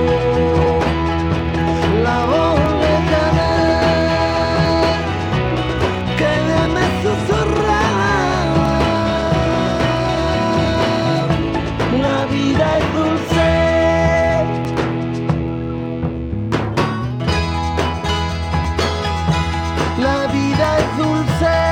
la voz lejana que me susurraba. La vida es dulce. La vida es dulce.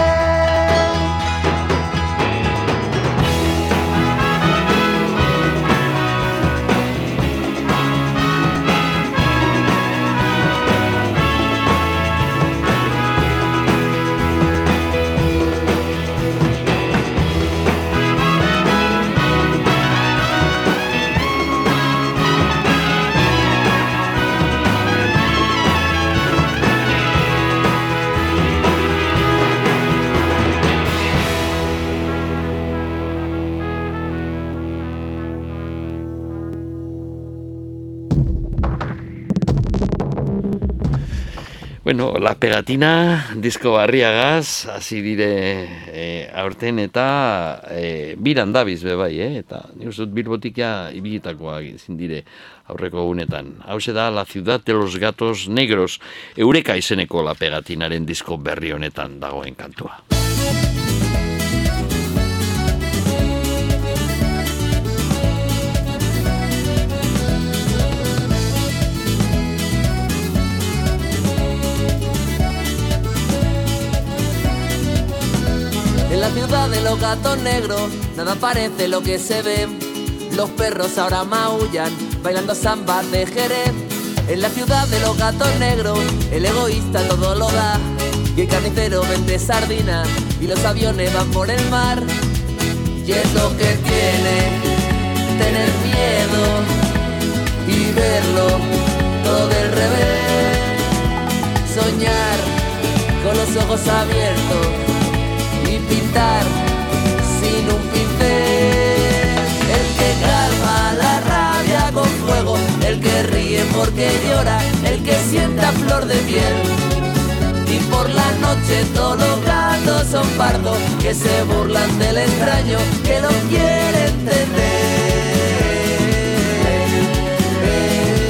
Bueno, La Pegatina, disko barriagaz, hasi dire e, aurten eta e, biran dabiz bebai, eh? Eta nik uste dut Bilbotikia ibilitakoa izin dire aurreko egunetan. Hauxe da La ciudad de los gatos negros, Eureka izeneko La Pegatinaren disko berri honetan dagoen kantua. En la ciudad de los gatos negros, nada parece lo que se ve. Los perros ahora maullan, bailando samba de Jerez. En la ciudad de los gatos negros, el egoísta todo lo da. Y el carnicero vende sardinas, y los aviones van por el mar. Y es lo que tiene tener miedo y verlo todo del revés. Soñar con los ojos abiertos y pintar sin un pincel. El que calma la rabia con fuego, el que ríe porque llora, el que sienta flor de piel. Y por la noche todos los gatos son pardos, que se burlan del extraño, que no quiere entender.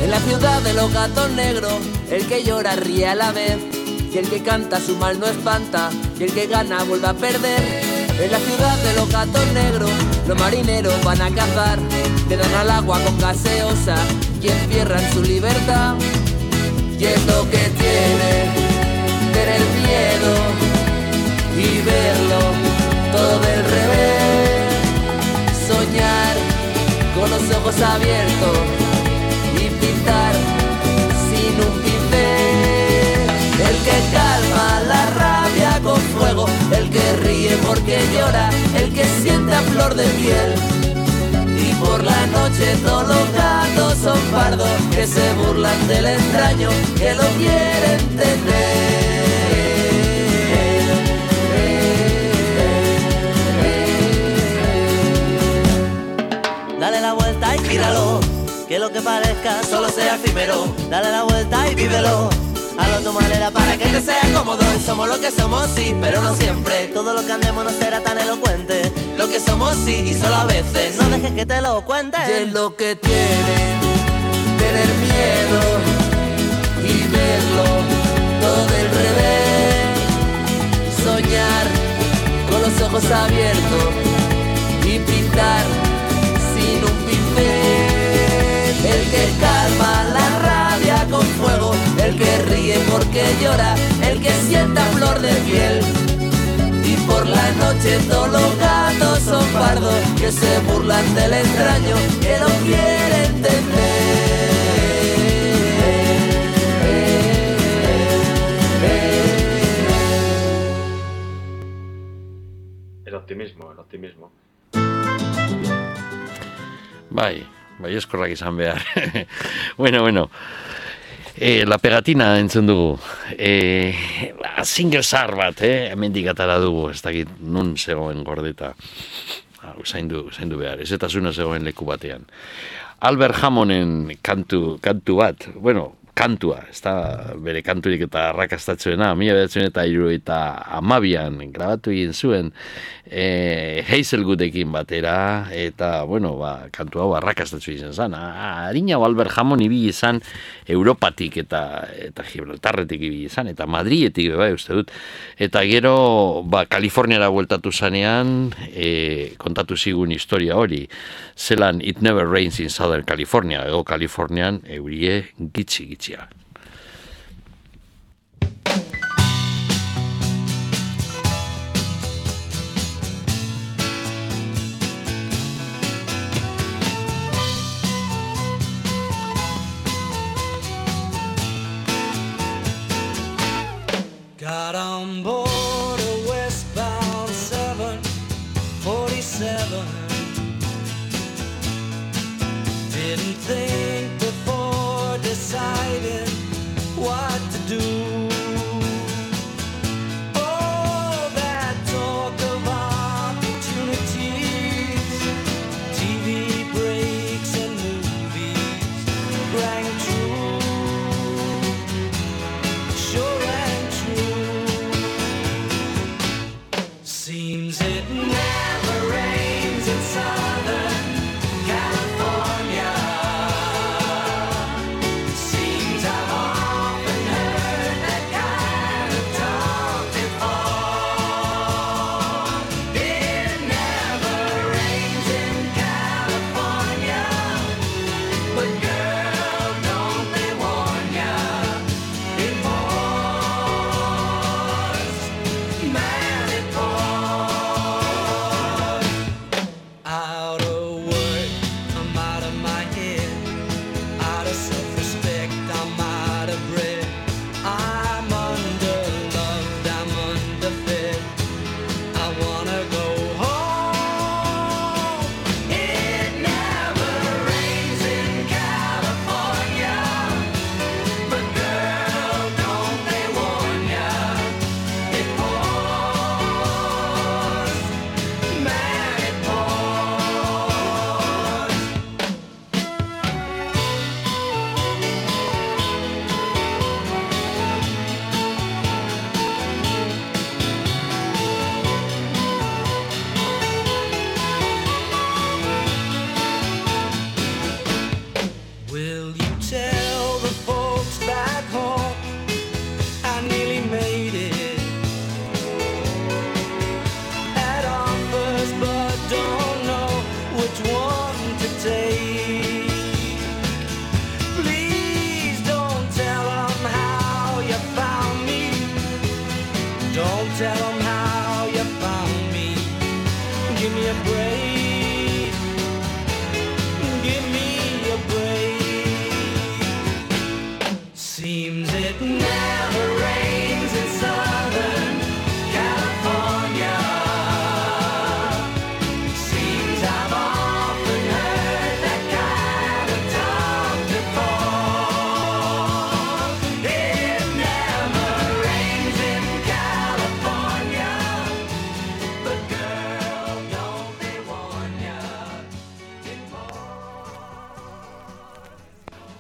En la ciudad de los gatos negros, el que llora ríe a la vez, y el que canta su mal no espanta, y el que gana vuelve a perder. En la ciudad de los gatos negros, los marineros van a cazar, le dan al agua con gaseosa y encierran su libertad. Y es lo que tiene tener miedo y verlo todo del revés. Soñar con los ojos abiertos y pintar sin un pincel. El que calma la rabia con fuego, el que ríe porque llora, el que siente a flor de piel. Y por la noche todos los gatos son pardos, que se burlan del extraño, que lo quieren tener. Dale la vuelta y míralo, que lo que parezca solo sea efímero. Dale la vuelta y vívelo, hazlo a tu manera para que te sea cómodo. Somos lo que somos, sí, pero no siempre. Todo lo que andemos no será tan elocuente. Lo que somos, sí, y solo a veces. No dejes que te lo cuenten. Y es lo que tiene tener miedo y verlo todo del revés. Soñar con los ojos abiertos y pintar sin un pincel. El que calma la rabia con fuego, el que ríe porque llora, el que sienta flor de piel. Y por la noche todos los gatos son pardos, que se burlan del extraño, que lo quieren tener. El optimismo, el optimismo. Bai, bai eskorrak izan behar. bueno, bueno. Eh, la pegatina entzun dugu. Eh, single zahar bat, eh? Hemendik atara dugu, ez dakit nun zegoen gordeta. Zaindu, zaindu behar, ez eta zuna zegoen leku batean. Albert Hammonden kantu, kantu bat, bueno, kantua, ez da bere kanturik eta arrakastatzuena, mila bederatziehun eta hirurogeita hamabian grabatu egin zuen e, Hazelwoodekin batera, eta, bueno, ba, kantu hau arrakastatzu izan zen. Harina Albert Hammond ibili izan Europatik eta eta Gibraltarretik ibili izan, eta Madriletik bai uste dut. Eta gero, ba, Kaliforniara bueltatu zanean, e, kontatu zigun historia hori, zelan It Never Rains in Southern California, ego Kalifornian eurie gitxi gitxia. Got on board a westbound seven forty-seven. Didn't think before deciding what to do. Oh, that talk of opportunities, T V breaks and movies rang true, sure rang true. Seems it never rains in Southern California. Seems I've often heard that kind of talk before. It never rains in California, but girl,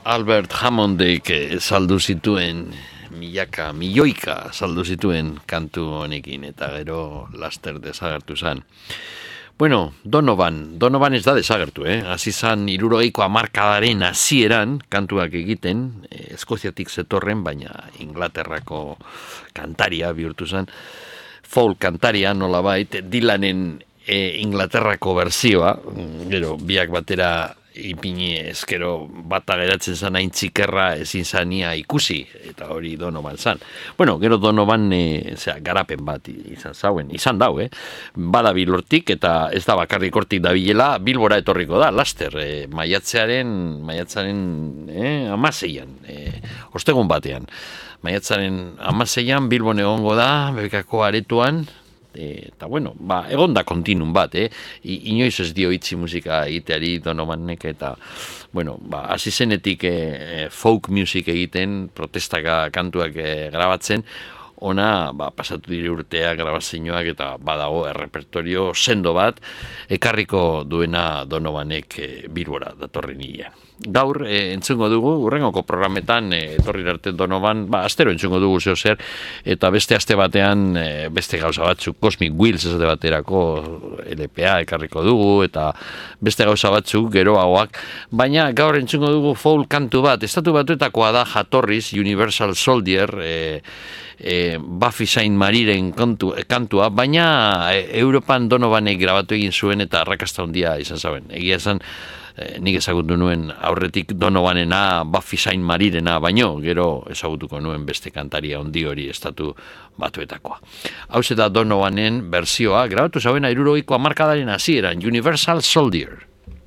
Albert Hammondek saldu zituen milaka, milioika saldu zituen kantu honekin, eta gero laster desagertu zen. Bueno, Donovan, Donovan ez da desagertu, eh? Hasi zan hirurogeiko hamarkadaren hasieran kantuak egiten, eh, Eskoziatik zetorren, baina Inglaterrako kantaria bihurtu zen, folk kantaria nolabait, Dylanen eh, Inglaterrako berzioa, gero biak batera ipini ezkero bata geratzen zan hain txikerra ezin zania ikusi, eta hori Donovan zan. Bueno, gero Donovan e, zera, garapen bat izan zauen, izan dau, eh? Badabil hortik, eta ez da bakarrik hortik dabilela, Bilbora etorriko da, laster, e, maiatzearen, maiatzaren eh, amaseian, e, ostegun batean. Maiatzaren amaseian Bilbon egongo da, Bekako aretuan, eta bueno, ba, egon da kontinun bat, eh? I, inoiz ez dio itzi musika egiteari Donovanek, eta bueno, ba, hasi zenetik eh, folk music egiten, protestaka kantuak eh, grabatzen, ona ba, pasatu dire urteak grabazioak, eta badago errepertorio sendo bat ekarriko duena Donovanek eh, Bilbora datorren hilean. Gaur e, entzungo dugu, urrengoko programetan e, etorri arte Donovan, ba, astero entzungo dugu zeo zer, eta beste aste batean e, beste gauza batzuk, Cosmic Wheels esate baterako L P A ekarriko dugu, eta beste gauza batzuk geroagoak, baina gaur entzungo dugu folk kantu bat, estatu batuetakoa da jatorriz, Universal Soldier, e, e, Buffy Sainte-Mariren kantu, kantua, baina e, Europan Donovanek grabatu egin zuen, eta arrakasta handia izan zaben, egia esan, nik ezagutu nuen aurretik Donovanena, Buffy Sainte-Marirena, baino, gero ezagutuko nuen beste kantaria handi hori estatu batuetakoa. Hau da Donovanen berzioa, grabatu zauena hirurogeiko hamarkadaren hasieran, Universal Soldier.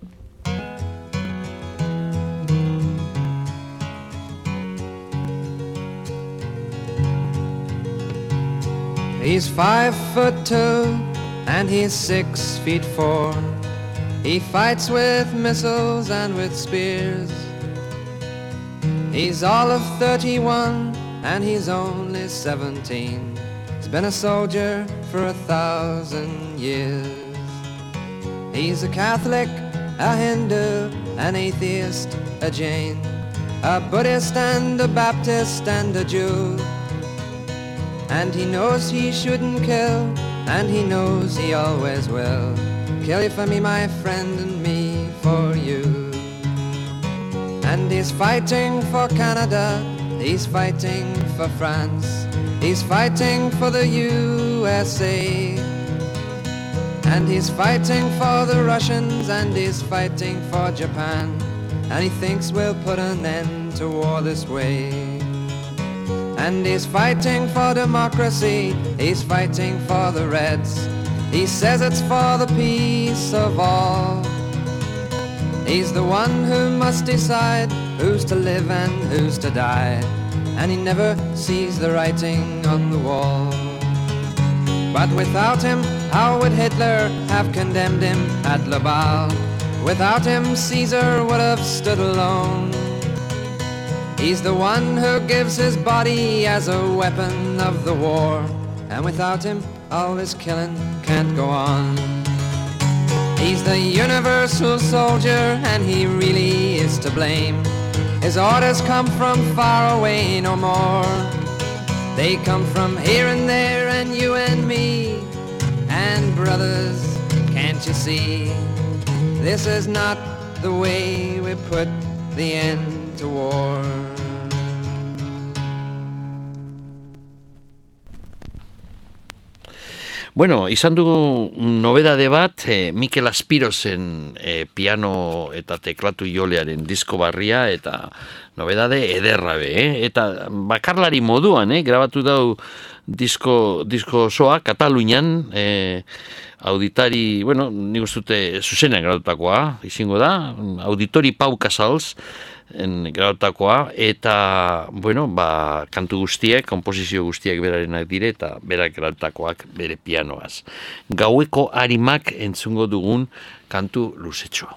He's five foot two and he's six feet four. He fights with missiles and with spears. He's all of thirty-one and he's only seventeen. He's been a soldier for a thousand years. He's a Catholic, a Hindu, an atheist, a Jain, a Buddhist and a Baptist and a Jew. And he knows he shouldn't kill, and he knows he always will. Kill you for me, my friend, and me for you. And he's fighting for Canada, he's fighting for France, he's fighting for the U S A. And he's fighting for the Russians, and he's fighting for Japan. And he thinks we'll put an end to war this way. And he's fighting for democracy, he's fighting for the Reds. He says it's for the peace of all. He's the one who must decide who's to live and who's to die. And he never sees the writing on the wall. But without him, how would Hitler have condemned him at Laval? Without him, Caesar would have stood alone. He's the one who gives his body as a weapon of the war. And without him, all this killing can't go on. He's the universal soldier, and he really is to blame. His orders come from far away no more. They come from here and there, and you and me. And brothers, can't you see? This is not the way we put the end to war. Bueno, izan dugu nobedade bat, eh, Mikel Aspirozen eh, piano eta teklatu jolearen disko barria, eta nobedade ederra be, eh? Eta bakarlari moduan, eh? Grabatu dau disko, disko osoa, Katalunian, eh, auditari, bueno, nik ustute zuzenean grabatutakoa, izango da, Auditori Pau Casals, en grautakoa, eta bueno, ba, kantu guztiek, komposizio guztiek berarenak dire, eta berak grautakoak bere pianoaz. Gaueko arimak entzungo dugun kantu luzetxoa.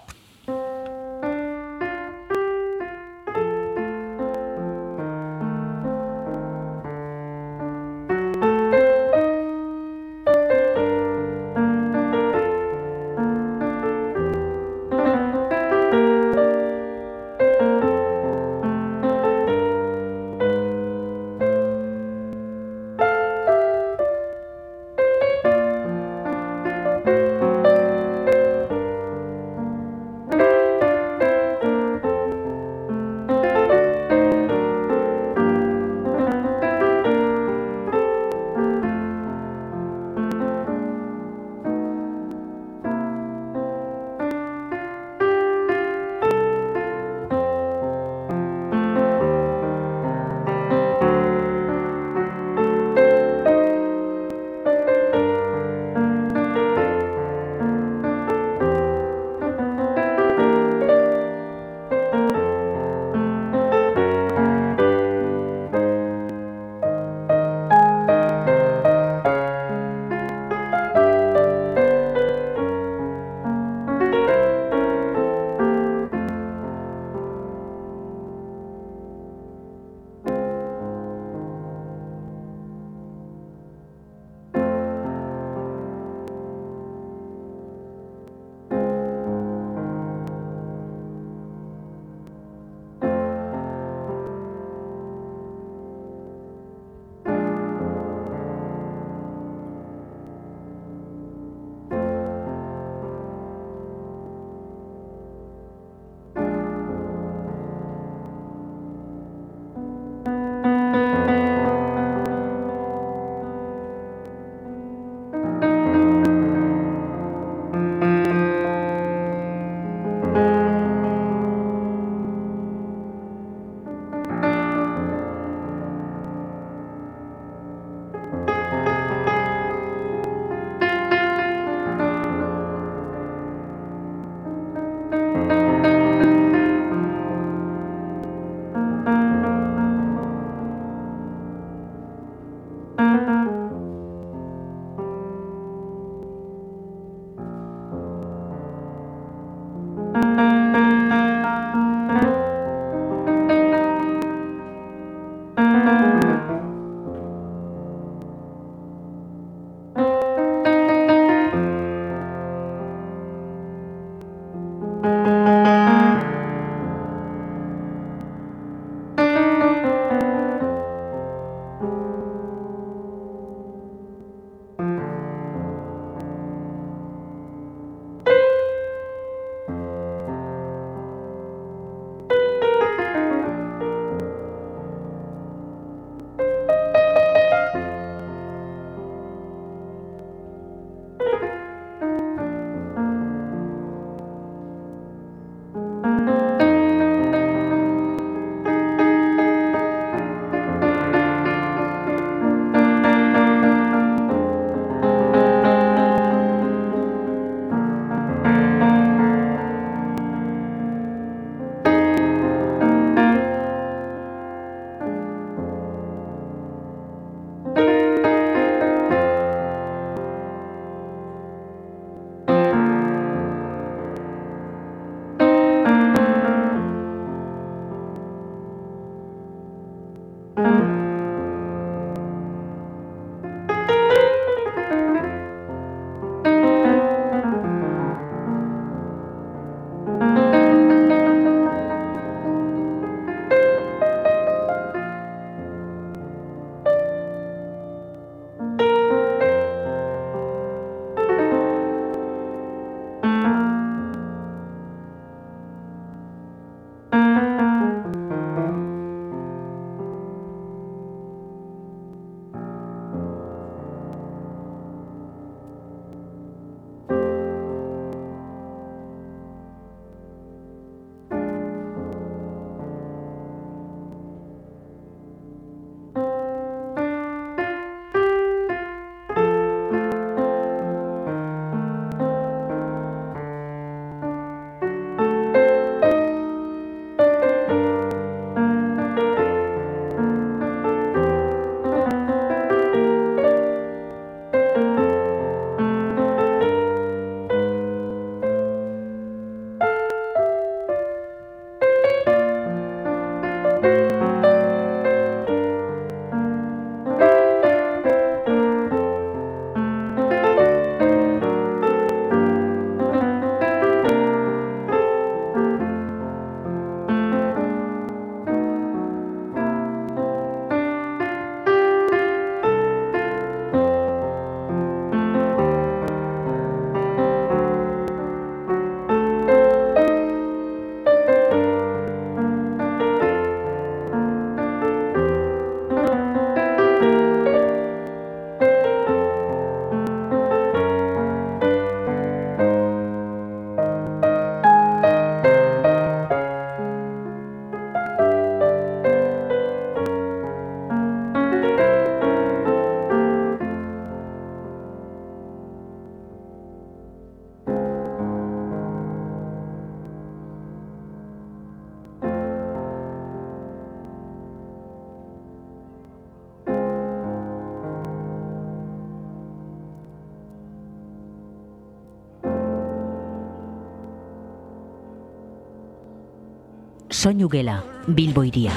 Soinu gela, Bilbo iria.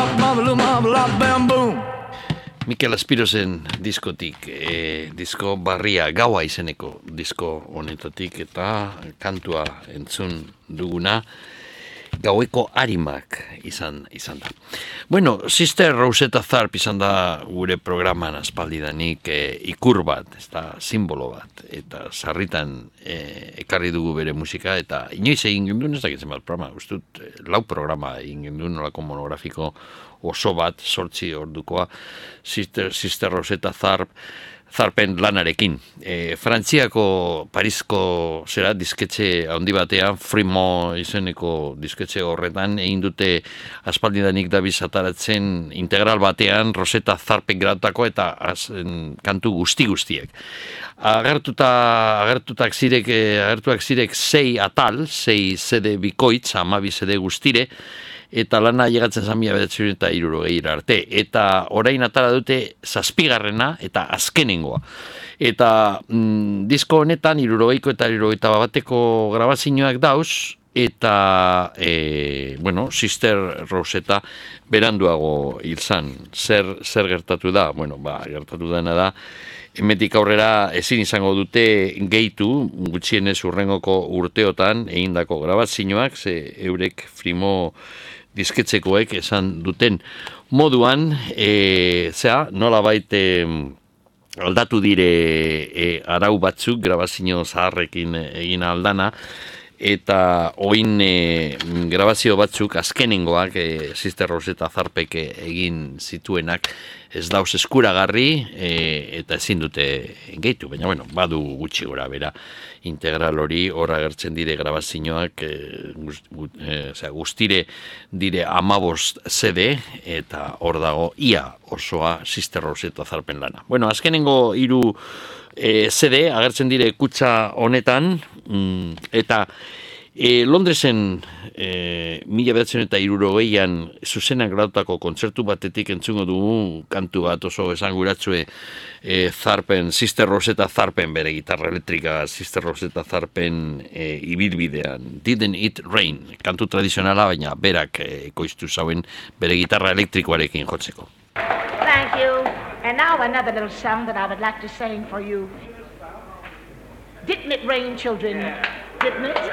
Mikel Aspirozen diskotik, e, disko barria gaua izeneko disko honetatik eta kantua entzun duguna gaueko arimak izan izan da. Bueno, Sister Rosetta Tharpe izan da gure programan aspaldidanik e, ikur bat, ez da simbolo bat, eta sarritan e, ekarri dugu bere musika, eta inoiz egin gendun, ez dakitzen bat programa, ustut, lau programa egin gendun nolako monografiko oso bat, sortzi ordukoa, Sister, Sister Rosetta Tharpe, Tharpen lanarekin. E, Frantziako Parisko zera disketxe handi batean, Frimo izeneko disketxe horretan, egin dute aspaldidanik dabiz ataratzen integral batean Rosetta Tharpe gratako eta azen, kantu guzti-guztiek. Agertuta, agertutak zirek, agertuak zirek sei atal, sei zede bikoitz, amabi zede guztire, eta lana llegatzen zan mila bederatziehun eta hirurogeira arte. Eta orain atara dute zazpigarrena eta azkenengoa. Eta mm, disko honetan hirurogeiko eta hirurogeita bateko grabazioak dauz, eta e, bueno, Sister Rosetta beranduago hil zan. Zer, zer gertatu da? Bueno, ba, gertatu dena da, hemetik aurrera ezin izango dute gehitu, gutxienez urrengoko urteotan egindako grabazioak, ze eurek Frimo disketzekoek esan duten moduan, e, zera, nola baite aldatu dire e, arau batzuk, grabazio zaharrekin egin aldana, eta oin e, grabazio batzuk azkenengoak e, Sister Rosetta Tharpek egin zituenak ez dauz eskuragarri e, eta ezin dute gehitu, baina bueno, badu gutxi gora bera integral hori, hor agertzen dire grabazioak e, gust, e, osea, guztire dire amabost zede eta hor dago ia osoa Sister Rosetta Tharpen lana. Bueno, azkenengo hiru e, zede agertzen dire kutxa honetan, mm, eta E, Londresen e, mila bederatziehun eta hirurogeian zuzenak grautako kontzertu batetik entzungo dugu kantu bat oso esanguratsue e, Tharpen, Sister Rosetta Tharpen bere gitarra elektrika, Sister Rosetta Tharpen e, ibilbidean, Didn't It Rain, kantu tradizionala, baina berak e, ekoiztu zauen bere gitarra elektrikoarekin jotzeko. Thank you. And now another little song that I would like to sing for you. Didn't it rain, children? Didn't it?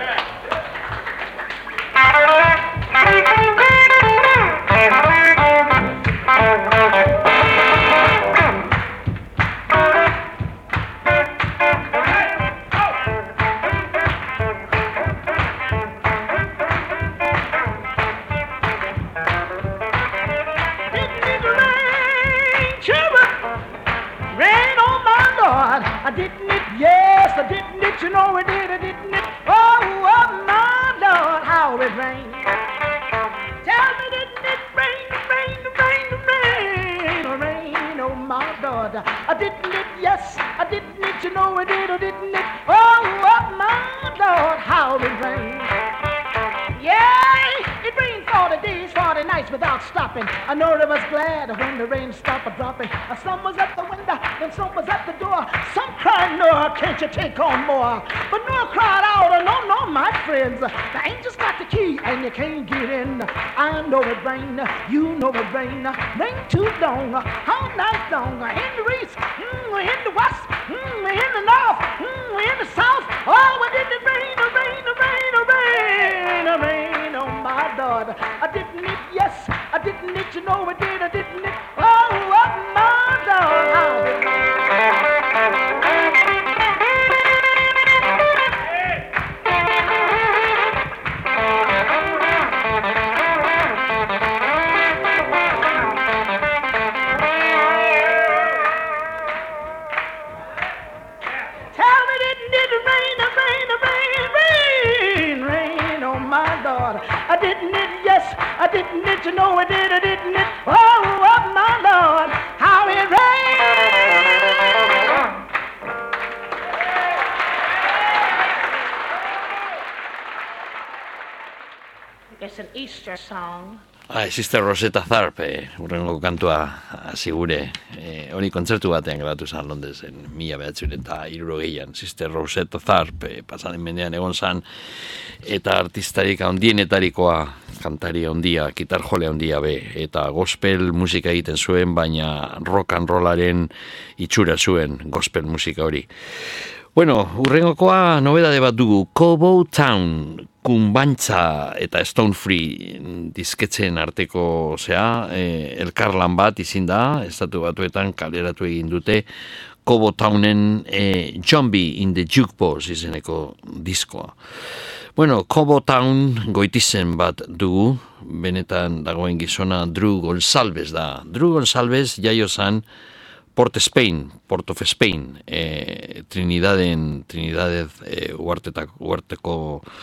Didn't it? Yes, I didn't it. You know it did, I didn't it? Oh, oh, my Lord, how it rained. Tell me, didn't it rain, rain, rain, rain, rain, oh, my Lord. I didn't it? Yes, I didn't it. You know it did, I didn't it? Oh, oh, my Lord, how it rained. Yeah, it rained forty days, forty nights without stopping. I know I was glad when the rain stopped dropping. Some was at the window, and some was at the door. Some cried, Noah, can't you take on more? But Noah cried out, no, no, my friends. The angels got the key, and you can't get in. I know it rain, you know it rain. Rain too long, all night long. In the east, mm, in the west, mm, in the north, mm, in the south. Oh, when did it rain, rain, rain, rain, rain, oh my Lord. I didn't it, yes, I didn't it, you know I did, I didn't it. Oh, oh my Lord, how did it I didn't it, you know I did, I didn't it. Oh, oh my Lord, how it rained. It's an Easter song. Ah, Sister Rosetta Tharpe, eh, urrengo kantua hasi gure. Eh, hori kontzertu batean grabatu zen Londresen, mila behatzen eta hirurogeian. Sister Rosetta Tharpe, pasaren mendean egon zan, eta artistarik handienetarikoa, kantari handia, gitarjole handia be, eta gospel musika egiten zuen, baina rock and rollaren itxura zuen gospel musika hori. Bueno, urrengokoa nobedade bat dugu, Cobo Town, Kumbantza eta Stone Free disketzen arteko zea, eh, elkarlan bat izin da, estatu batuetan kaleratu egin dute, Cobo Townen eh, Zombie in the Jukebox izeneko diskoa. Bueno, Cobo Town goitizen bat dugu, benetan dagoen gizona Drew Gonsalves da. Drew Gonsalves jaio zan Port Spain, Port of Spain, eh, Trinidaden, Trinidadez eh, uartetako, uarteko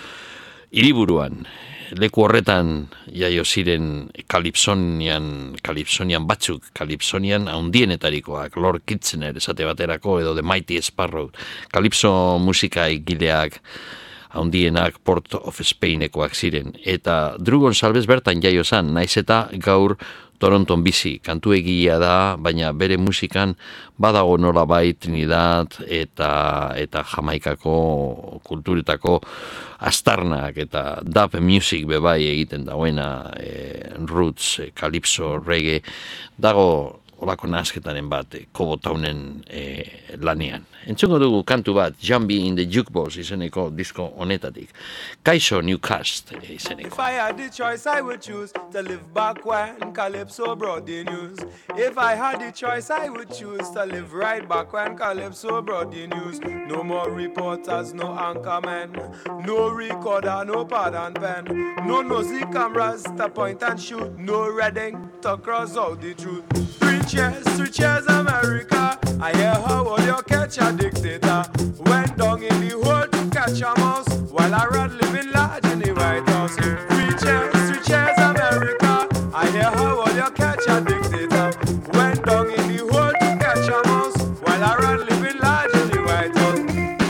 hiriburuan. Leku horretan jaio ziren Calypsonian, Calypsonian batzuk, Calypsonian handienetarikoak, Lord Kitchener esate baterako edo The Mighty Sparrow. Calypso musika egileak handienak Port of Spainekoak ziren. Eta Drew Gonsalves bertan jaio zan, naiz eta gaur Toronton bizi, kantu egia da, baina bere musikan badago nola bai Trinidad eta eta Jamaikako kulturetako astarnak eta dub music bebai egiten dagoena, e, roots, e, calypso, reggae, dago olako nasketaren bat, e, Cobo Townen e, lanean. Entzungo dugu kantu bat, Zombie in the Jukebox izeneko disko honetatik. Kaiso Newcast e, izeneko. If I had the choice, I would choose to live back when Calypso brought the news. If I had the choice, I would choose to live right back when Calypso brought the news. No more reporters, no anchormen, no recorder, no pad and pen, no nosy cameras to point and shoot, no red ink to cross out the truth. Three cheers, three cheers, America. I hear how all you catch a dictator. Went down in the hole to catch a mouse, while I rat living large in the White House. Three cheers, three cheers, America. I hear how all you catch a dictator. Went down in the hole to catch a mouse, while I rat living large in the White House.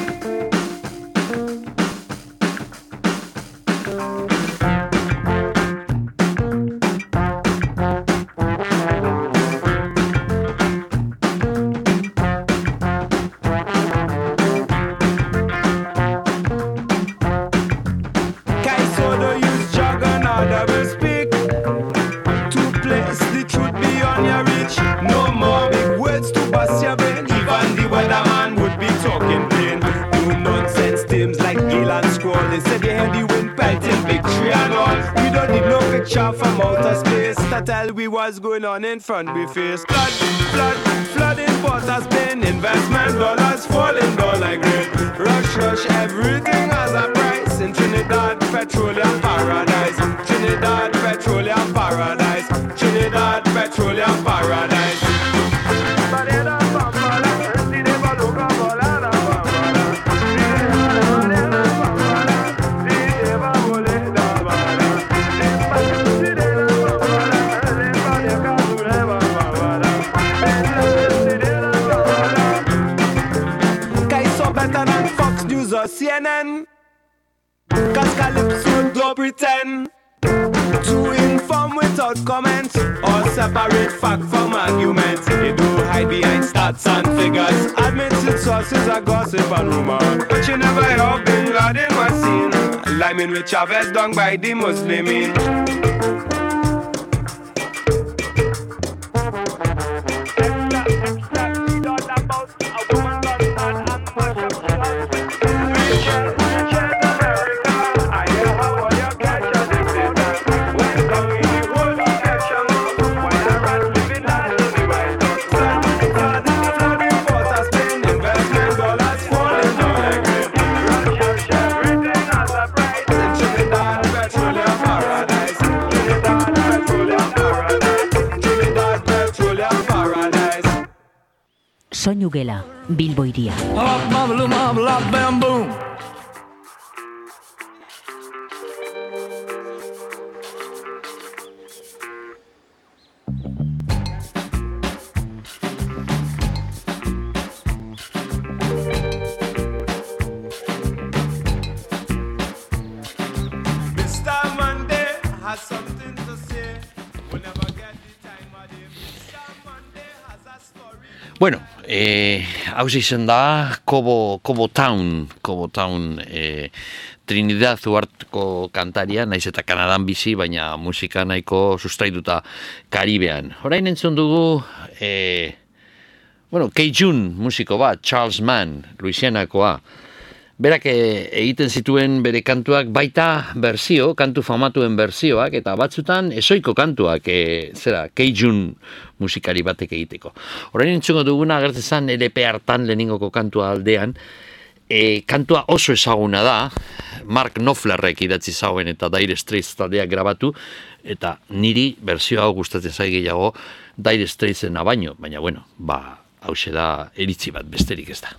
From outer space to tell we what's going on in front we face. Flood, flood, flooding Porter's Spain. Investment dollars falling down like rain. Rush, rush, everything has a price in Trinidad Petroleum Paradise. Trinidad Petroleum Paradise. Trinidad Petroleum Paradise. C N N, cause Calypso don't pretend to inform without comment or separate fact from argument. They do hide behind stats and figures, admitted sources are gossip and rumor, but you never hear of Bin Laden was seen liming with Chavez done by the Muslimin. Soinu Gela, Bilbo Hiria. Mister Monday has something to say. Bueno, eh, hau izen da Cobo, Cobo Town, Cobo Town eh, Trinidad uharteko kantaria, naiz eta Kanadan bizi, baina musika nahiko sustraituta Karibean. Orain entzun dugu, eh, bueno, Cajun musiko bat, Charles Mann, Louisianakoa. Berak egiten zituen bere kantuak baita berzio, kantu famatuen berzioak, eta batzutan esoiko kantuak, e, zera, Cajun musikari batek egiteko. Orain entzungo duguna, agertzen zen L P hartan leheningoko kantua aldean, e, kantua oso ezaguna da, Mark Knopflerrek idatzi zauen eta Dire Straits taldeak grabatu, eta niri berzio hau gustatzen zai gehiago Dire Straitsena baino, baina bueno, ba, hause da iritzi bat, besterik ez da.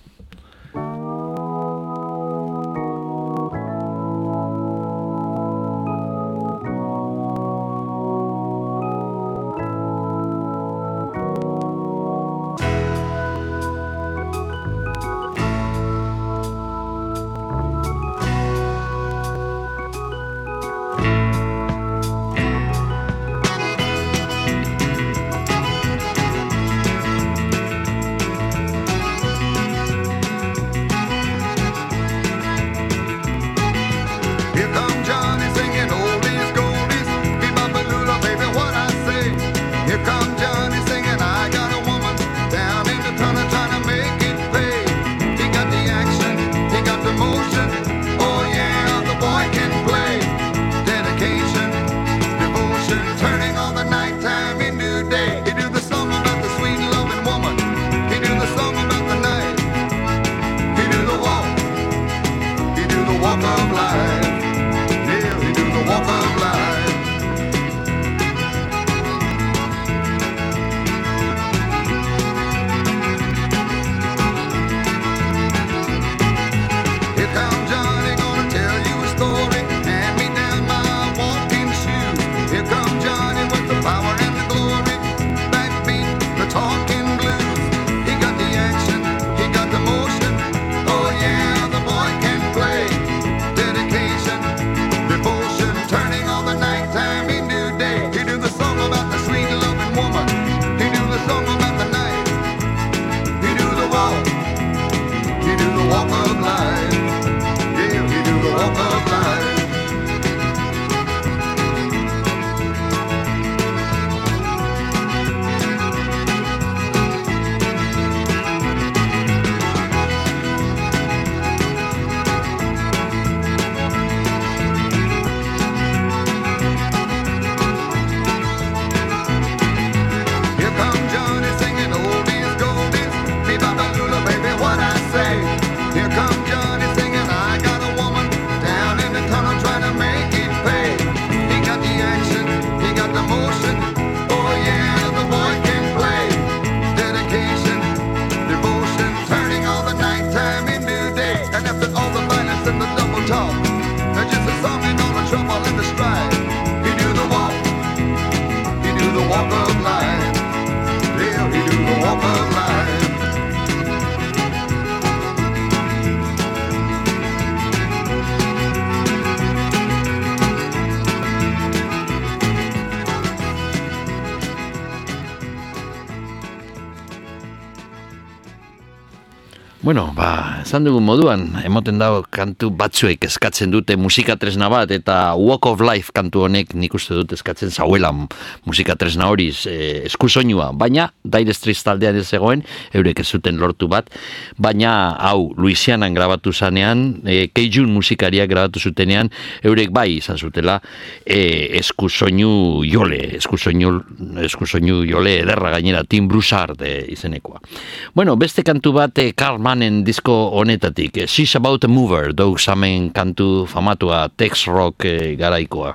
Bueno, ba, esan dugun moduan, emoten dago kantu batzuek eskatzen dute musika tresna bat, eta Walk of Life kantu honek nik uste dut eskatzen zauela musika tresna horiz e, eskusoinua, baina Dire Straits taldean ez zegoen, eurek ez zuten lortu bat, baina hau Louisianan grabatu zanean, e, Cajun musikariak grabatu zutenean, eurek bai izan zutela e, eskusoinu jole, eskusoinu, eskusoinu jole ederra gainera, Tim Broussard e, izenekoa. Bueno, beste kantu bat e, Karl Mannen disko honetatik, She's About a Mover, dok zamen kantu famatua Tex Rock e, garaikoa.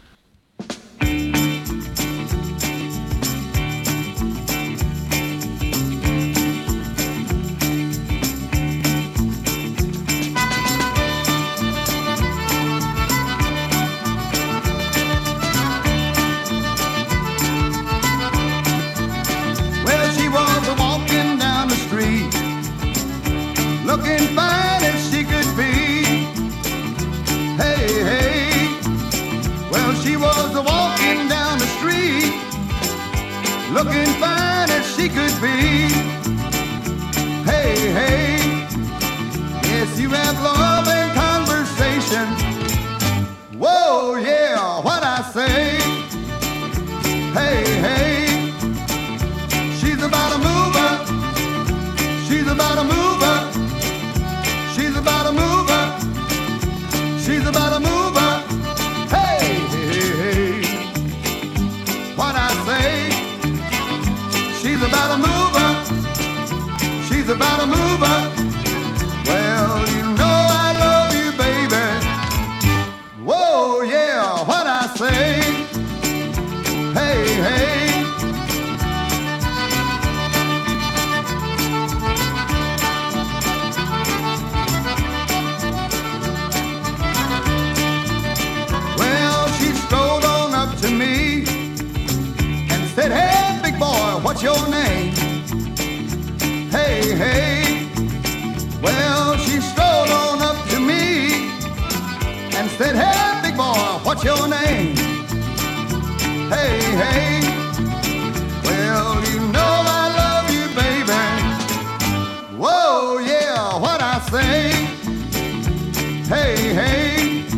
Looking fine as she could be. Hey, hey. Well, she was walking down the street, looking fine as she could be. Hey, hey, yes, you have love and conversation. Whoa, yeah, what I say. Hey, hey, she's about a mover. She's about a mover. She's about a mover. She's about a mover. Hey, hey, hey, what I say. She's about a mover. She's about a mover. Well, you know I love you, baby. Whoa, yeah, what I say. Hey, hey. Well, she strolled on up to me and said, hey, big boy, what's your name? Hey, hey. Well, she strolled on up to me and said, hey, big boy, what's your name? Hey, hey. Well, you know I love you, baby. Whoa, yeah, what I say. Hey, hey.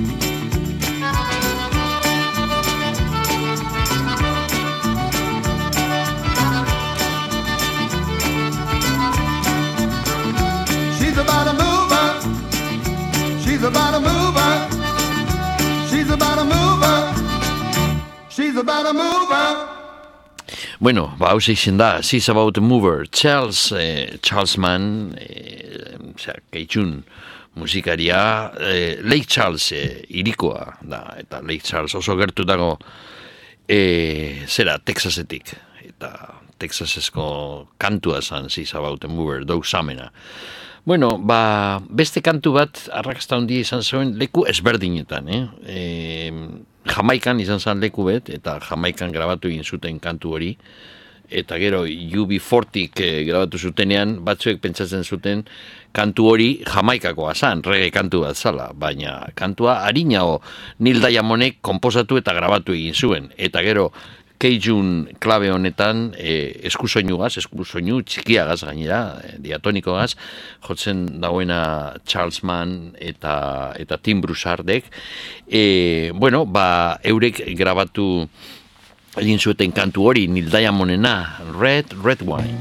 She's about a mover. She's about a mover. She's about a mover. She's about a mover. Bueno, ba, hauze izen da, She's About a Mover, Charles, eh, Charles Mann, eh, osea, keitxun musikaria, eh, Lake Charles eh, irikoa da, eta Lake Charles oso gertu dago, eh, zera, Texasetik, eta Texasesko kantua zan, She's About a Mover, Doug Samena. Bueno, ba, beste kantu bat, arrakasta handia izan zuen, leku ezberdinetan, eh? eh Jamaikan izan zen leku bet, eta Jamaikan grabatu egin zuten kantu hori, eta gero U B fortyk eh, grabatu zutenean, batzuek pentsatzen zuten kantu hori Jamaikakoa zan, reggae kantu bat zala, baina kantua harinago Neil Diamonek konposatu eta grabatu egin zuen, eta gero Keijun klabe honetan eh, eskusoinugaz, eskusoinu txikiagaz gainera, eh, diatonikoagaz, jotzen dagoena Charles Mann eta, eta Tim Broussardek. Eh, bueno, ba, eurek grabatu egin zueten kantu hori, Neil Diamondena, Red, Red Wine.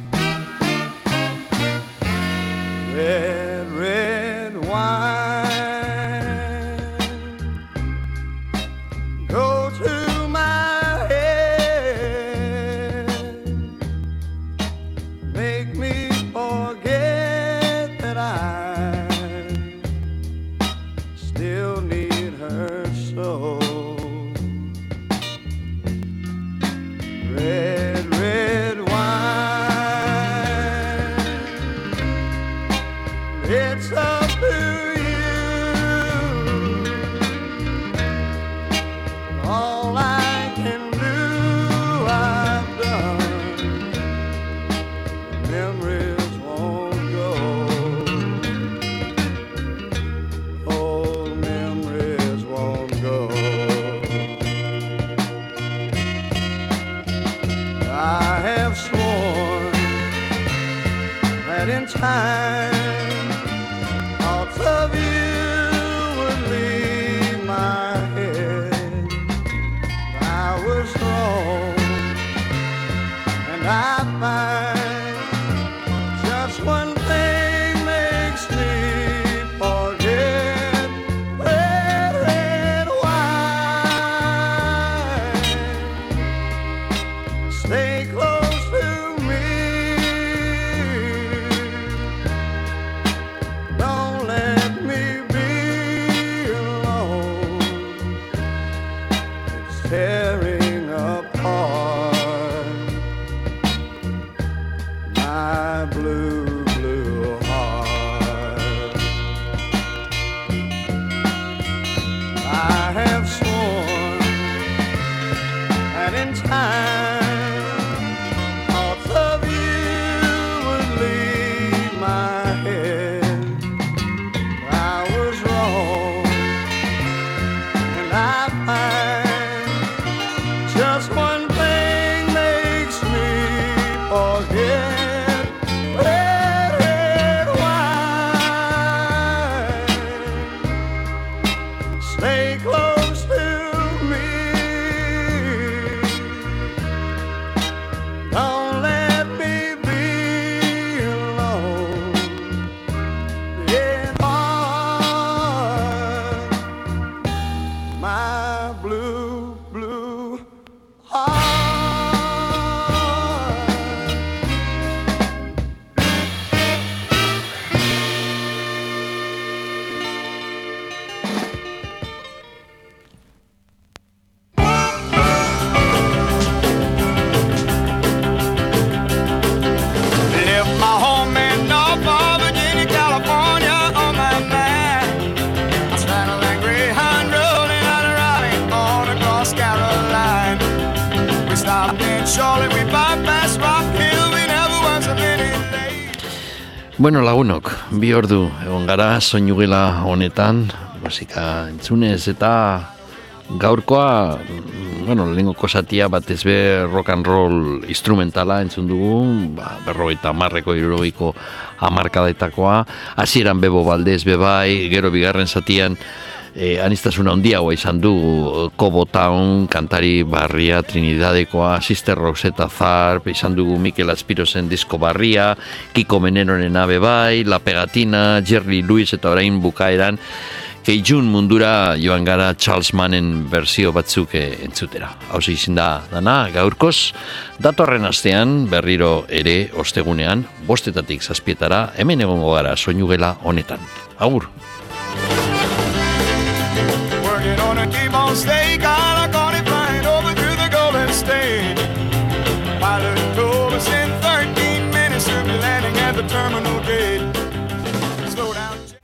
Red, red wine, go to thoughts of you would leave my head. I was wrong, and I find just one thing makes me forget. Red, red wine, stay close to me. Tearing apart my blue, blue heart. I have sworn that in time thoughts of you would leave my head. I was wrong, and I find just one thing makes me forget. we bypassed Rock Hill, we never was a minute late. Bueno, lagunok, bi ordu egon gara soinugela honetan, musika entzunez eta gaurkoa, bueno, lehenko kosatia batez be rock and roll instrumentala entzun dugu, ba, berrogeita hamarreko hirurogeiko hamarkadaetakoa, hasieran Bebo Valdez bebai, gero bigarren zatian e, anistasuna handiagoa izan du Cobo Town, kantari barria Trinidadekoa, Sister Rosetta Tharpe, izan dugu Mikel Azpirozen disko barria, Kiko Meneroren bebai, La Pegatina, Jerry Lewis eta orain bukaeran Keijun mundura joan gara Charles Mannen berzio batzuk entzutera. Hauze izin da dana, gaurkoz, datorren astean, berriro ere ostegunean, bostetatik zazpietara, hemen egongo gara soinugela honetan. Agur! Working on a T-bone steak,